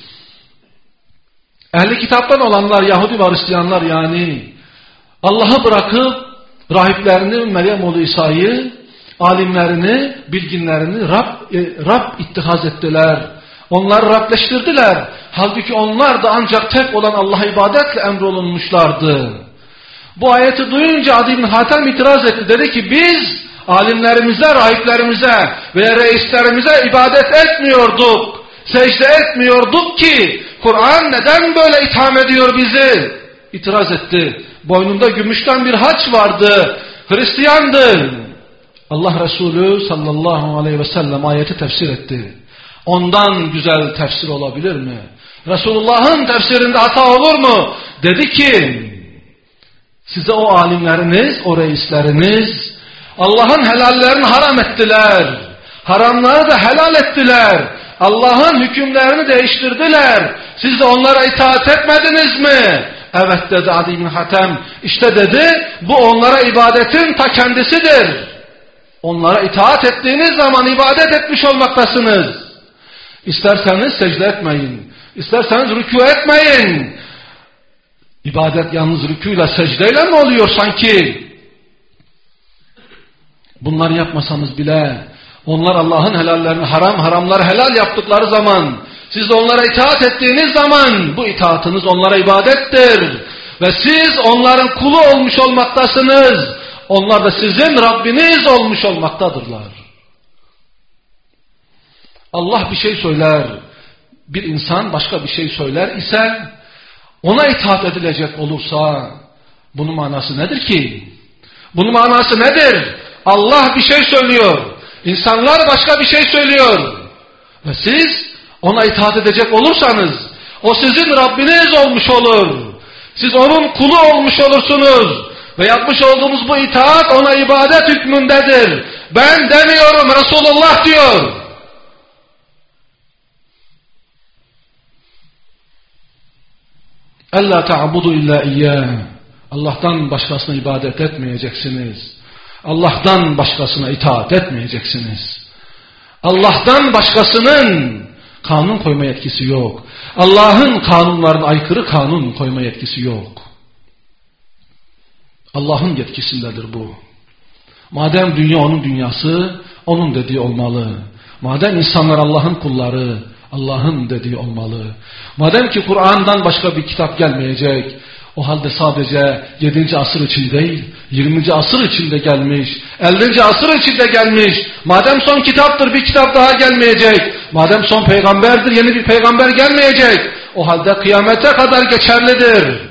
ehli kitaptan olanlar Yahudi ve Hristiyanlar yani Allah'ı bırakıp rahiplerini Meryem oğlu İsa'yı, alimlerini, bilginlerini Rab ittihaz ettiler. Onları Rableştirdiler. Halbuki onlar da ancak tek olan Allah'a ibadetle emrolunmuşlardı. Bu ayeti duyunca Adi bin Hatem itiraz etti. Dedi ki biz alimlerimize, rahiplerimize veya reislerimize ibadet etmiyorduk. Secde etmiyorduk ki Kur'an neden böyle itham ediyor bizi? İtiraz etti. Boynunda gümüşten bir haç vardı. Hristiyandı. Allah Resulü sallallahu aleyhi ve sellem ayeti tefsir etti. Ondan güzel tefsir olabilir mi? Resulullah'ın tefsirinde hata olur mu? Dedi ki size o alimleriniz, o reisleriniz Allah'ın helallerini haram ettiler. Haramları da helal ettiler. Allah'ın hükümlerini değiştirdiler. Siz de onlara itaat etmediniz mi? Evet dedi Adi bin Hatem. İşte dedi bu onlara ibadetin ta kendisidir. Onlara itaat ettiğiniz zaman ibadet etmiş olmaktasınız. İsterseniz secde etmeyin. İsterseniz rükû etmeyin. İbadet yalnız rükûyla secdeyle mi oluyor sanki? Bunları yapmasanız bile onlar Allah'ın helallerini haram, haramları helal yaptıkları zaman siz de onlara itaat ettiğiniz zaman bu itaatınız onlara ibadettir. Ve siz onların kulu olmuş olmaktasınız. Onlar da sizin Rabbiniz olmuş olmaktadırlar. Allah bir şey söyler, bir insan başka bir şey söyler ise ona itaat edilecek olursa bunun manası nedir ki? Bunun manası nedir? Allah bir şey söylüyor, insanlar başka bir şey söylüyor ve siz ona itaat edecek olursanız o sizin Rabbiniz olmuş olur. Siz onun kulu olmuş olursunuz ve yapmış olduğumuz bu itaat ona ibadet hükmündedir. Ben demiyorum, Resulullah diyor. Ella ta'budu illa iyyah. Allah'tan başkasına ibadet etmeyeceksiniz. Allah'tan başkasına itaat etmeyeceksiniz. Allah'tan başkasının kanun koyma yetkisi yok. Allah'ın kanunlarına aykırı kanun koyma yetkisi yok. Allah'ın yetkisindedir bu. Madem dünya onun dünyası, onun dediği olmalı. Madem insanlar Allah'ın kulları, Allah'ın dediği olmalı. Madem ki Kur'an'dan başka bir kitap gelmeyecek, o halde sadece 7. asır için değil, 20. asır içinde gelmiş, 50. asır içinde gelmiş. Madem son kitaptır, bir kitap daha gelmeyecek. Madem son peygamberdir, yeni bir peygamber gelmeyecek. O halde kıyamete kadar geçerlidir.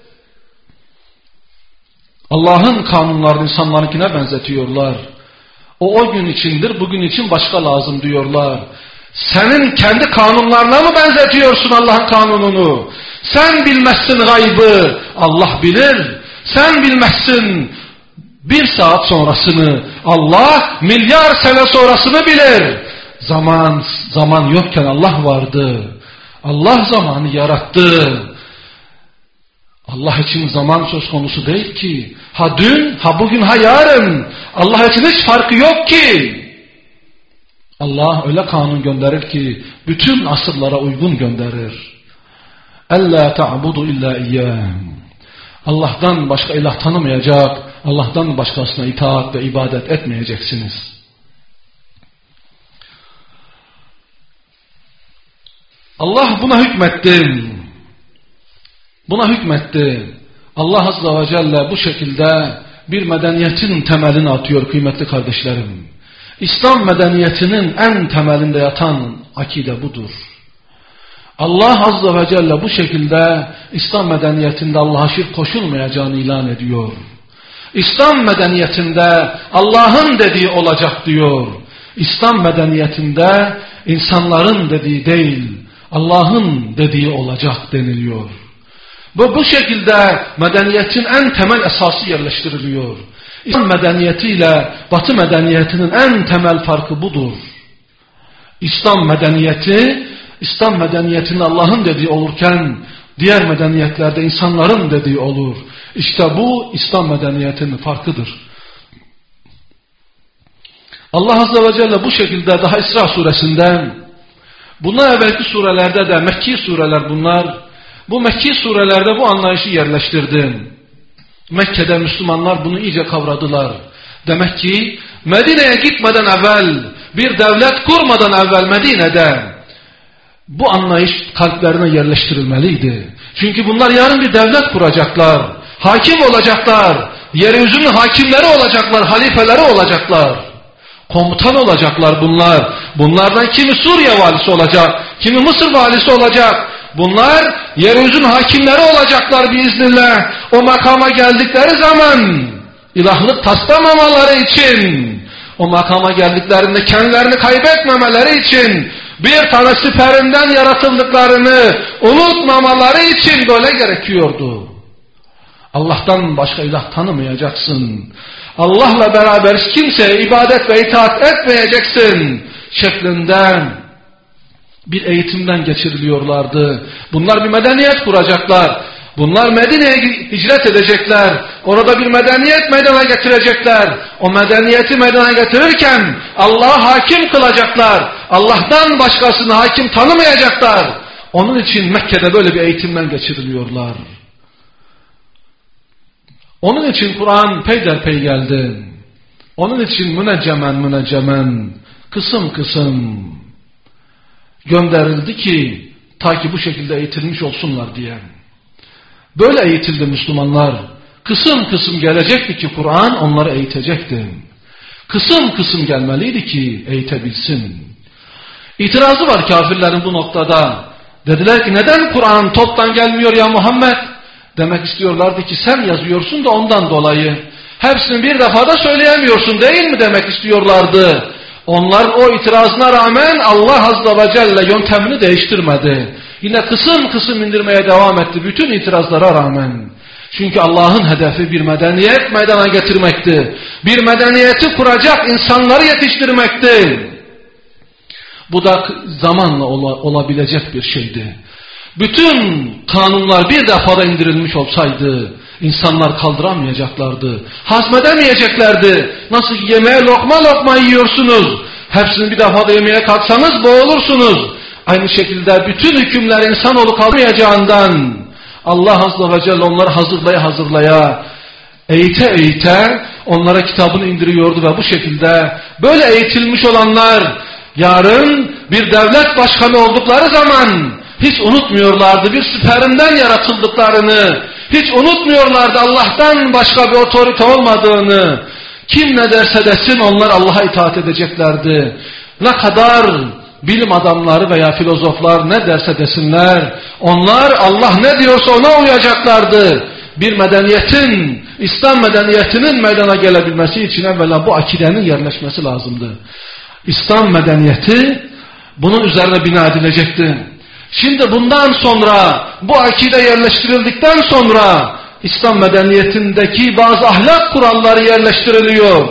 Allah'ın kanunlarını insanlarınkine benzetiyorlar. O gün içindir, bugün için başka lazım diyorlar. Senin kendi kanunlarına mı benzetiyorsun Allah'ın kanununu? Sen bilmezsin gaybı, Allah bilir. Sen bilmezsin bir saat sonrasını, Allah milyar sene sonrasını bilir. Zaman yokken Allah vardı. Allah zamanı yarattı. Allah için zaman söz konusu değil ki. Ha dün, ha bugün, ha yarın. Allah için hiç farkı yok ki. Allah öyle kanun gönderir ki bütün asırlara uygun gönderir. Ella ta'budu illa iyyah. Allah'tan başka ilah tanımayacak, Allah'tan başkasına itaat ve ibadet etmeyeceksiniz. Allah buna hükmetti. Buna hükmetti. Allah Azze ve Celle bu şekilde bir medeniyetin temelini atıyor kıymetli kardeşlerim. İslam medeniyetinin en temelinde yatan akide budur. Allah Azze ve Celle bu şekilde İslam medeniyetinde Allah'a şirk koşulmayacağını ilan ediyor. İslam medeniyetinde Allah'ın dediği olacak diyor. İslam medeniyetinde insanların dediği değil, Allah'ın dediği olacak deniliyor. Bu şekilde medeniyetin en temel esası yerleştiriliyor. İslam medeniyetiyle Batı medeniyetinin en temel farkı budur. İslam medeniyetinin Allah'ın dediği olurken diğer medeniyetlerde insanların dediği olur. İşte bu İslam medeniyetinin farkıdır. Allah Azze ve Celle bu şekilde daha İsra suresinden, bundan evvelki surelerde de Mekki sureler bunlar, bu Mekki surelerde bu anlayışı yerleştirdi. Mekke'de Müslümanlar bunu iyice kavradılar. Demek ki Medine'ye gitmeden evvel, bir devlet kurmadan evvel Medine'de bu anlayış kalplerine yerleştirilmeliydi. Çünkü bunlar yarın bir devlet kuracaklar, hakim olacaklar, yeryüzünün hakimleri olacaklar, halifeleri olacaklar, komutan olacaklar bunlar. Bunlardan kimi Suriye valisi olacak, kimi Mısır valisi olacak. Bunlar yeryüzünün hakimleri olacaklar biiznillah. O makama geldikleri zaman ilahlık taslamamaları için, o makama geldiklerinde kendilerini kaybetmemeleri için, bir tane siperinden yaratıldıklarını unutmamaları için böyle gerekiyordu. Allah'tan başka ilah tanımayacaksın. Allah'la beraber kimseye ibadet ve itaat etmeyeceksin şeklinden bir eğitimden geçiriliyorlardı. Bunlar bir medeniyet kuracaklar. Bunlar Medine'ye hicret edecekler. Orada bir medeniyet meydana getirecekler. O medeniyeti meydana getirirken Allah'ı hakim kılacaklar. Allah'tan başkasını hakim tanımayacaklar. Onun için Mekke'de böyle bir eğitimden geçiriliyorlar. Onun için Kur'an peyderpey geldi. Onun için müneccemen, kısım kısım gönderildi ki ta ki bu şekilde eğitilmiş olsunlar diye. Böyle eğitildi Müslümanlar. Kısım kısım gelecekti ki Kur'an onları eğitecekti. Kısım kısım gelmeliydi ki eğitebilsin. İtirazı var kafirlerin bu noktada. Dediler ki neden Kur'an toptan gelmiyor ya Muhammed? Demek istiyorlardı ki sen yazıyorsun da ondan dolayı. Hepsini bir defada söyleyemiyorsun değil mi demek istiyorlardı. Onların o itirazına rağmen Allah Azze ve Celle yöntemini değiştirmedi. Yine kısım kısım indirmeye devam etti bütün itirazlara rağmen. Çünkü Allah'ın hedefi bir medeniyet meydana getirmekti. Bir medeniyeti kuracak insanları yetiştirmekti. Bu da zamanla olabilecek bir şeydi. Bütün kanunlar bir defada indirilmiş olsaydı insanlar kaldıramayacaklardı. Hazmedemeyeceklerdi. Nasıl yemeğe lokma lokma yiyorsunuz. Hepsini bir defada yemeye kalksanız boğulursunuz. Aynı şekilde bütün hükümler insanoğlu kalmayacağından Allah Azze ve Celle onları hazırlaya eğite onlara kitabını indiriyordu ve bu şekilde böyle eğitilmiş olanlar yarın bir devlet başkanı oldukları zaman hiç unutmuyorlardı bir süperinden yaratıldıklarını, hiç unutmuyorlardı Allah'tan başka bir otorite olmadığını. Kim ne derse desin onlar Allah'a itaat edeceklerdi. Ne kadar bilim adamları veya filozoflar ne derse desinler, onlar Allah ne diyorsa ona uyacaklardı. Bir medeniyetin, İslam medeniyetinin meydana gelebilmesi için evvela bu akidenin yerleşmesi lazımdı. İslam medeniyeti bunun üzerine bina edilecekti. Şimdi bundan sonra bu akide yerleştirildikten sonra İslam medeniyetindeki bazı ahlak kuralları yerleştiriliyor.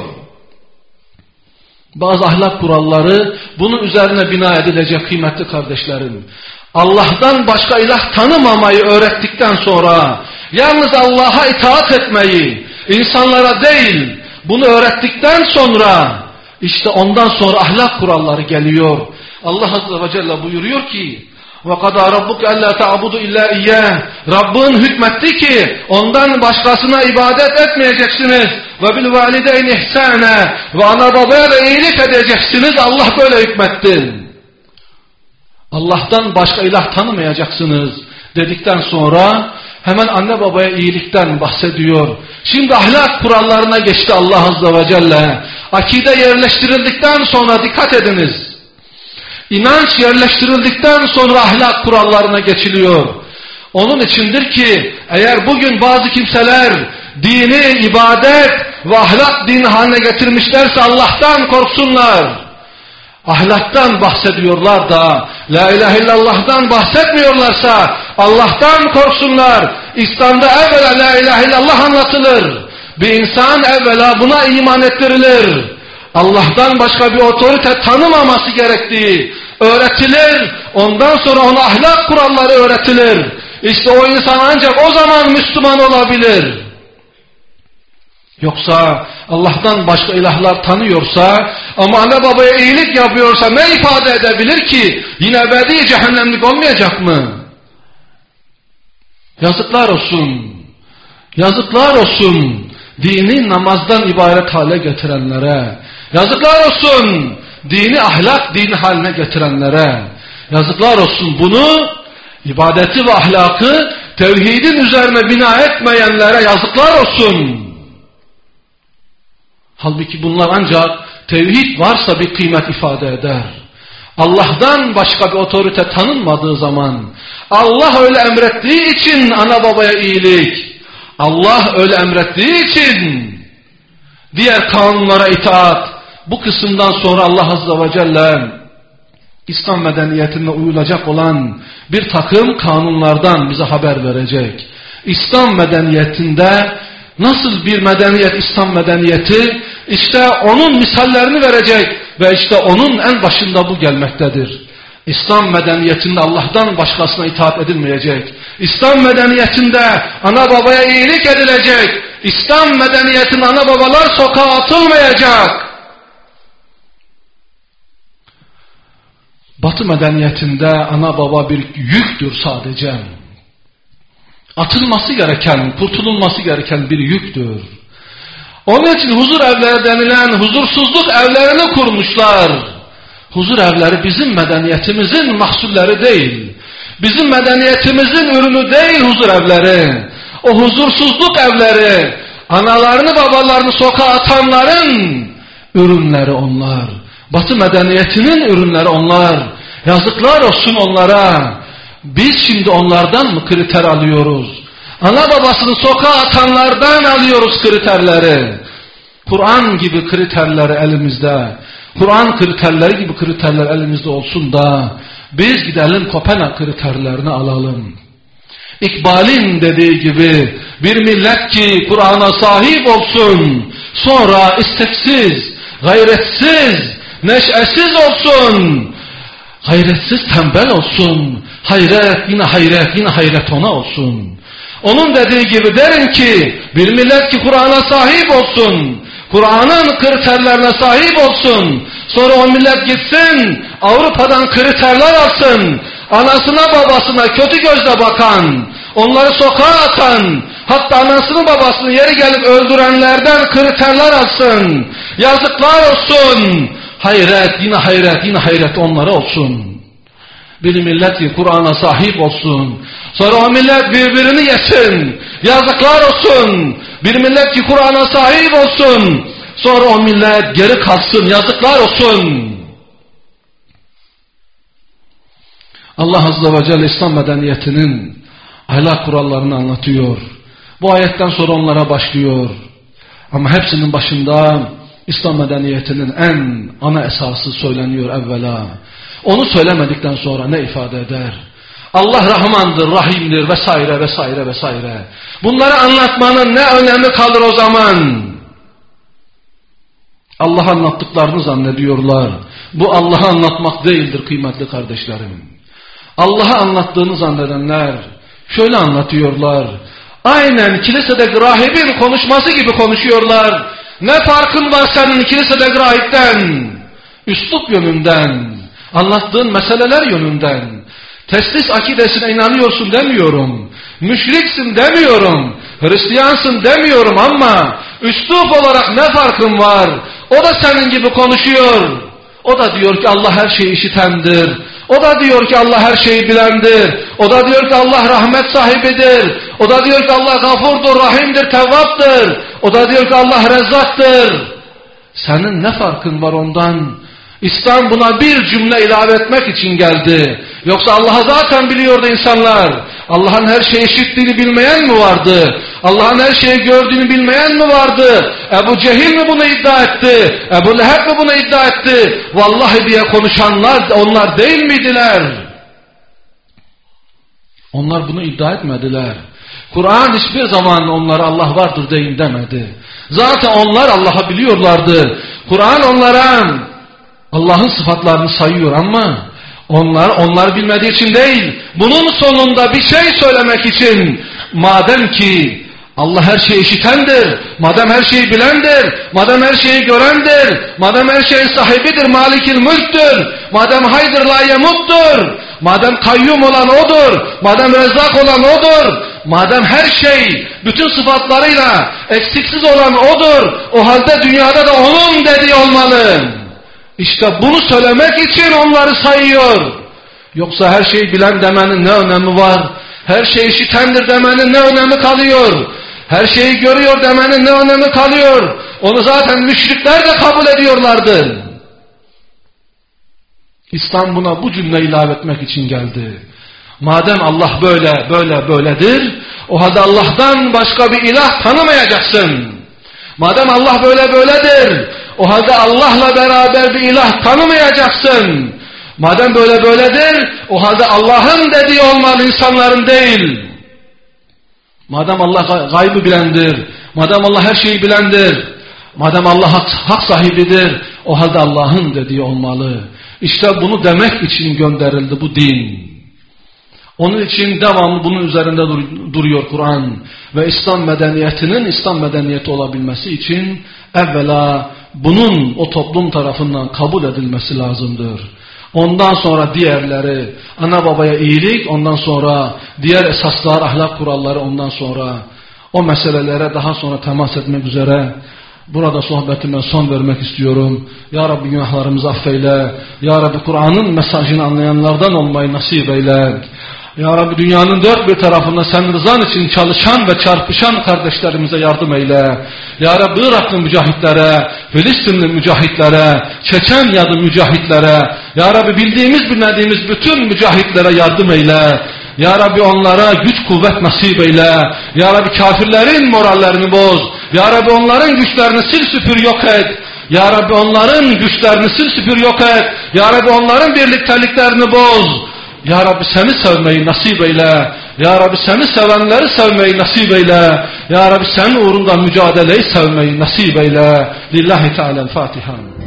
Bazı ahlak kuralları bunun üzerine bina edilecek kıymetli kardeşlerim. Allah'tan başka ilah tanımamayı öğrettikten sonra, yalnız Allah'a itaat etmeyi, insanlara değil, bunu öğrettikten sonra, işte ondan sonra ahlak kuralları geliyor. Allah Azze ve Celle buyuruyor ki, وَقَدَى رَبُّكَ أَلَّا تَعْبُدُ إِلَّا إِيَّهِ Rabbin hükmetti ki ondan başkasına ibadet etmeyeceksiniz. وَبِالْوَالِدَيْنِ إِحْسَانًا Ve ana babaya da iyilik edeceksiniz. Allah böyle hükmetti. Allah'tan başka ilah tanımayacaksınız dedikten sonra hemen anne babaya iyilikten bahsediyor. Şimdi ahlak kurallarına geçti Allah Azze ve Celle. Akide yerleştirildikten sonra dikkat ediniz. İnanç yerleştirildikten sonra ahlak kurallarına geçiliyor. Onun içindir ki eğer bugün bazı kimseler dini, ibadet ve ahlak dini haline getirmişlerse Allah'tan korksunlar. Ahlaktan bahsediyorlar da La ilahe illallah'tan bahsetmiyorlarsa Allah'tan korksunlar. İslam'da evvela La ilahe illallah anlatılır. Bir insan evvela buna iman ettirilir. Allah'tan başka bir otorite tanımaması gerektiği öğretilir. Ondan sonra ona ahlak kuralları öğretilir. İşte o insan ancak o zaman Müslüman olabilir. Yoksa Allah'tan başka ilahlar tanıyorsa ama anne babaya iyilik yapıyorsa ne ifade edebilir ki? Yine ebedi cehennemlik olmayacak mı? Yazıklar olsun. Yazıklar olsun. Dini namazdan ibaret hale getirenlere. Yazıklar olsun. Dini ahlak dini haline getirenlere. Yazıklar olsun. Bunu ibadeti ve ahlakı tevhidin üzerine bina etmeyenlere yazıklar olsun. Halbuki bunlar ancak tevhid varsa bir kıymet ifade eder. Allah'tan başka bir otorite tanınmadığı zaman, Allah öyle emrettiği için ana babaya iyilik, Allah öyle emrettiği için diğer kanunlara itaat, bu kısımdan sonra Allah Azze ve Celle İslam medeniyetine uyulacak olan bir takım kanunlardan bize haber verecek. İslam medeniyetinde nasıl bir medeniyet İslam medeniyeti, işte onun misallerini verecek ve işte onun en başında bu gelmektedir. İslam medeniyetinde Allah'tan başkasına itaat edilmeyecek. İslam medeniyetinde ana babaya iyilik edilecek. İslam medeniyetinde ana babalar sokağa atılmayacak. Batı medeniyetinde ana baba bir yüktür sadece. Atılması gereken, kurtululması gereken bir yüktür. Onun için huzur evleri denilen huzursuzluk evlerini kurmuşlar. Huzur evleri bizim medeniyetimizin mahsulleri değil. Bizim medeniyetimizin ürünü değil huzur evleri. O huzursuzluk evleri, analarını babalarını sokağa atanların ürünleri onlar. Batı medeniyetinin ürünleri onlar. Yazıklar olsun onlara. Biz şimdi onlardan mı kriter alıyoruz? Ana babasını sokağa atanlardan alıyoruz kriterleri. Kur'an gibi kriterleri elimizde. Kur'an kriterleri gibi kriterler elimizde olsun da biz gidelim Kopenhag kriterlerini alalım. İkbal'in dediği gibi bir millet ki Kur'an'a sahip olsun, sonra isteksiz, gayretsiz, neşesiz olsun, gayretsiz tembel olsun, hayret yine hayret yine hayret ona olsun. Onun dediği gibi derim ki bir millet ki Kur'an'a sahip olsun, Kur'an'ın kriterlerine sahip olsun, sonra o millet gitsin Avrupa'dan kriterler alsın, anasına babasına kötü gözle bakan, onları sokağa atan, hatta anasını babasını yeri gelip öldürenlerden kriterler alsın. Yazıklar olsun. Hayret yine hayret yine hayret onlara olsun. Bir millet ki Kur'an'a sahip olsun, sonra o millet birbirini yesin. Yazıklar olsun. Bir millet ki Kur'an'a sahip olsun, sonra o millet geri kalsın. Yazıklar olsun. Allah Azze ve Celle İslam medeniyetinin ahlak kurallarını anlatıyor. Bu ayetten sonra onlara başlıyor. Ama hepsinin başında İslam medeniyetinin en ana esası söyleniyor evvela. Onu söylemedikten sonra ne ifade eder? Allah Rahmandır, Rahim'dir vesaire vesaire vesaire. Bunları anlatmanın ne önemi kalır o zaman? Allah'a anlattıklarını zannediyorlar. Bu Allah'a anlatmak değildir kıymetli kardeşlerim. Allah'a anlattığını zannedenler şöyle anlatıyorlar. Aynen kilisedeki rahibin konuşması gibi konuşuyorlar. Ne farkın var senin kilisedeki rahipten? Üslup yönünden, anlattığın meseleler yönünden. Teslis akidesine inanıyorsun demiyorum. Müşriksin demiyorum. Hristiyansın demiyorum ama üslup olarak ne farkın var? O da senin gibi konuşuyor. O da diyor ki Allah her şeyi işitendir. O da diyor ki Allah her şeyi bilendir. O da diyor ki Allah rahmet sahibidir. O da diyor ki Allah gafurdur, rahimdir, tevvaptır. O da diyor ki Allah rezzaktır. Senin ne farkın var ondan? İslam buna bir cümle ilave etmek için geldi. Yoksa Allah'ı zaten biliyordu insanlar. Allah'ın her şeyi işittiğini bilmeyen mi vardı? Allah'ın her şeyi gördüğünü bilmeyen mi vardı? Ebu Cehil mi bunu iddia etti? Ebu Leheb mi bunu iddia etti? Vallahi diye konuşanlar onlar değil miydiler? Onlar bunu iddia etmediler. Kur'an hiçbir zaman onlara Allah vardır deyin demedi. Zaten onlar Allah'ı biliyorlardı. Kur'an onlara Allah'ın sıfatlarını sayıyor ama onlar bilmediği için değil. Bunun sonunda bir şey söylemek için, madem ki Allah her şeyi işitendir, madem her şeyi bilendir, madem her şeyi görendir, madem her şeyin sahibidir, malikil mülktür, madem haydır la yemuttur, madem kayyum olan odur, madem rezzak olan odur, madem her şey bütün sıfatlarıyla eksiksiz olan odur, o halde dünyada da onun dediği olmalı. İşte bunu söylemek için onları sayıyor. Yoksa her şeyi bilen demenin ne önemi var? Her şeyi işitendir demenin ne önemi kalıyor? Her şeyi görüyor demenin ne önemi kalıyor? Onu zaten müşrikler de kabul ediyorlardı. İslam buna bu cümle ilave etmek için geldi. Madem Allah böyledir, o halde Allah'tan başka bir ilah tanımayacaksın. Madem Allah böyledir, o halde Allah'la beraber bir ilah tanımayacaksın. Madem böyledir, o halde Allah'ın dediği olmalı, insanların değil. Madem Allah gaybı bilendir, madem Allah her şeyi bilendir, madem Allah hak sahibidir, o halde Allah'ın dediği olmalı. İşte bunu demek için gönderildi bu din. Onun için devamlı bunun üzerinde duruyor Kur'an. Ve İslam medeniyetinin İslam medeniyeti olabilmesi için evvela bunun o toplum tarafından kabul edilmesi lazımdır. Ondan sonra diğerleri, ana babaya iyilik, ondan sonra diğer esaslar, ahlak kuralları, ondan sonra o meselelere daha sonra temas etmek üzere burada sohbetime son vermek istiyorum. Ya Rabbi günahlarımızı affeyle. Ya Rabbi Kur'an'ın mesajını anlayanlardan olmayı nasip eyle. Ya Rabbi dünyanın dört bir tarafında sen rızan için çalışan ve çarpışan kardeşlerimize yardım eyle. Ya Rabbi Iraklı mücahitlere, Filistinli mücahitlere, Çeçen yadı mücahitlere, Ya Rabbi bildiğimiz bilmediğimiz bütün mücahitlere yardım eyle. Ya Rabbi onlara güç kuvvet nasip eyle. Ya Rabbi kafirlerin morallerini boz. Ya Rabbi onların güçlerini sil süpür yok et. Ya Rabbi onların güçlerini sil süpür yok et. Ya Rabbi onların birlikteliklerini boz. Ya Rabbi seni sevmeyi nasip eyle. Ya Rabbi seni sevenleri sevmeyi nasip eyle. Ya Rabbi senin uğrunda mücadeleyi sevmeyi nasip eyle. Lillahi Teala'l-Fatiha.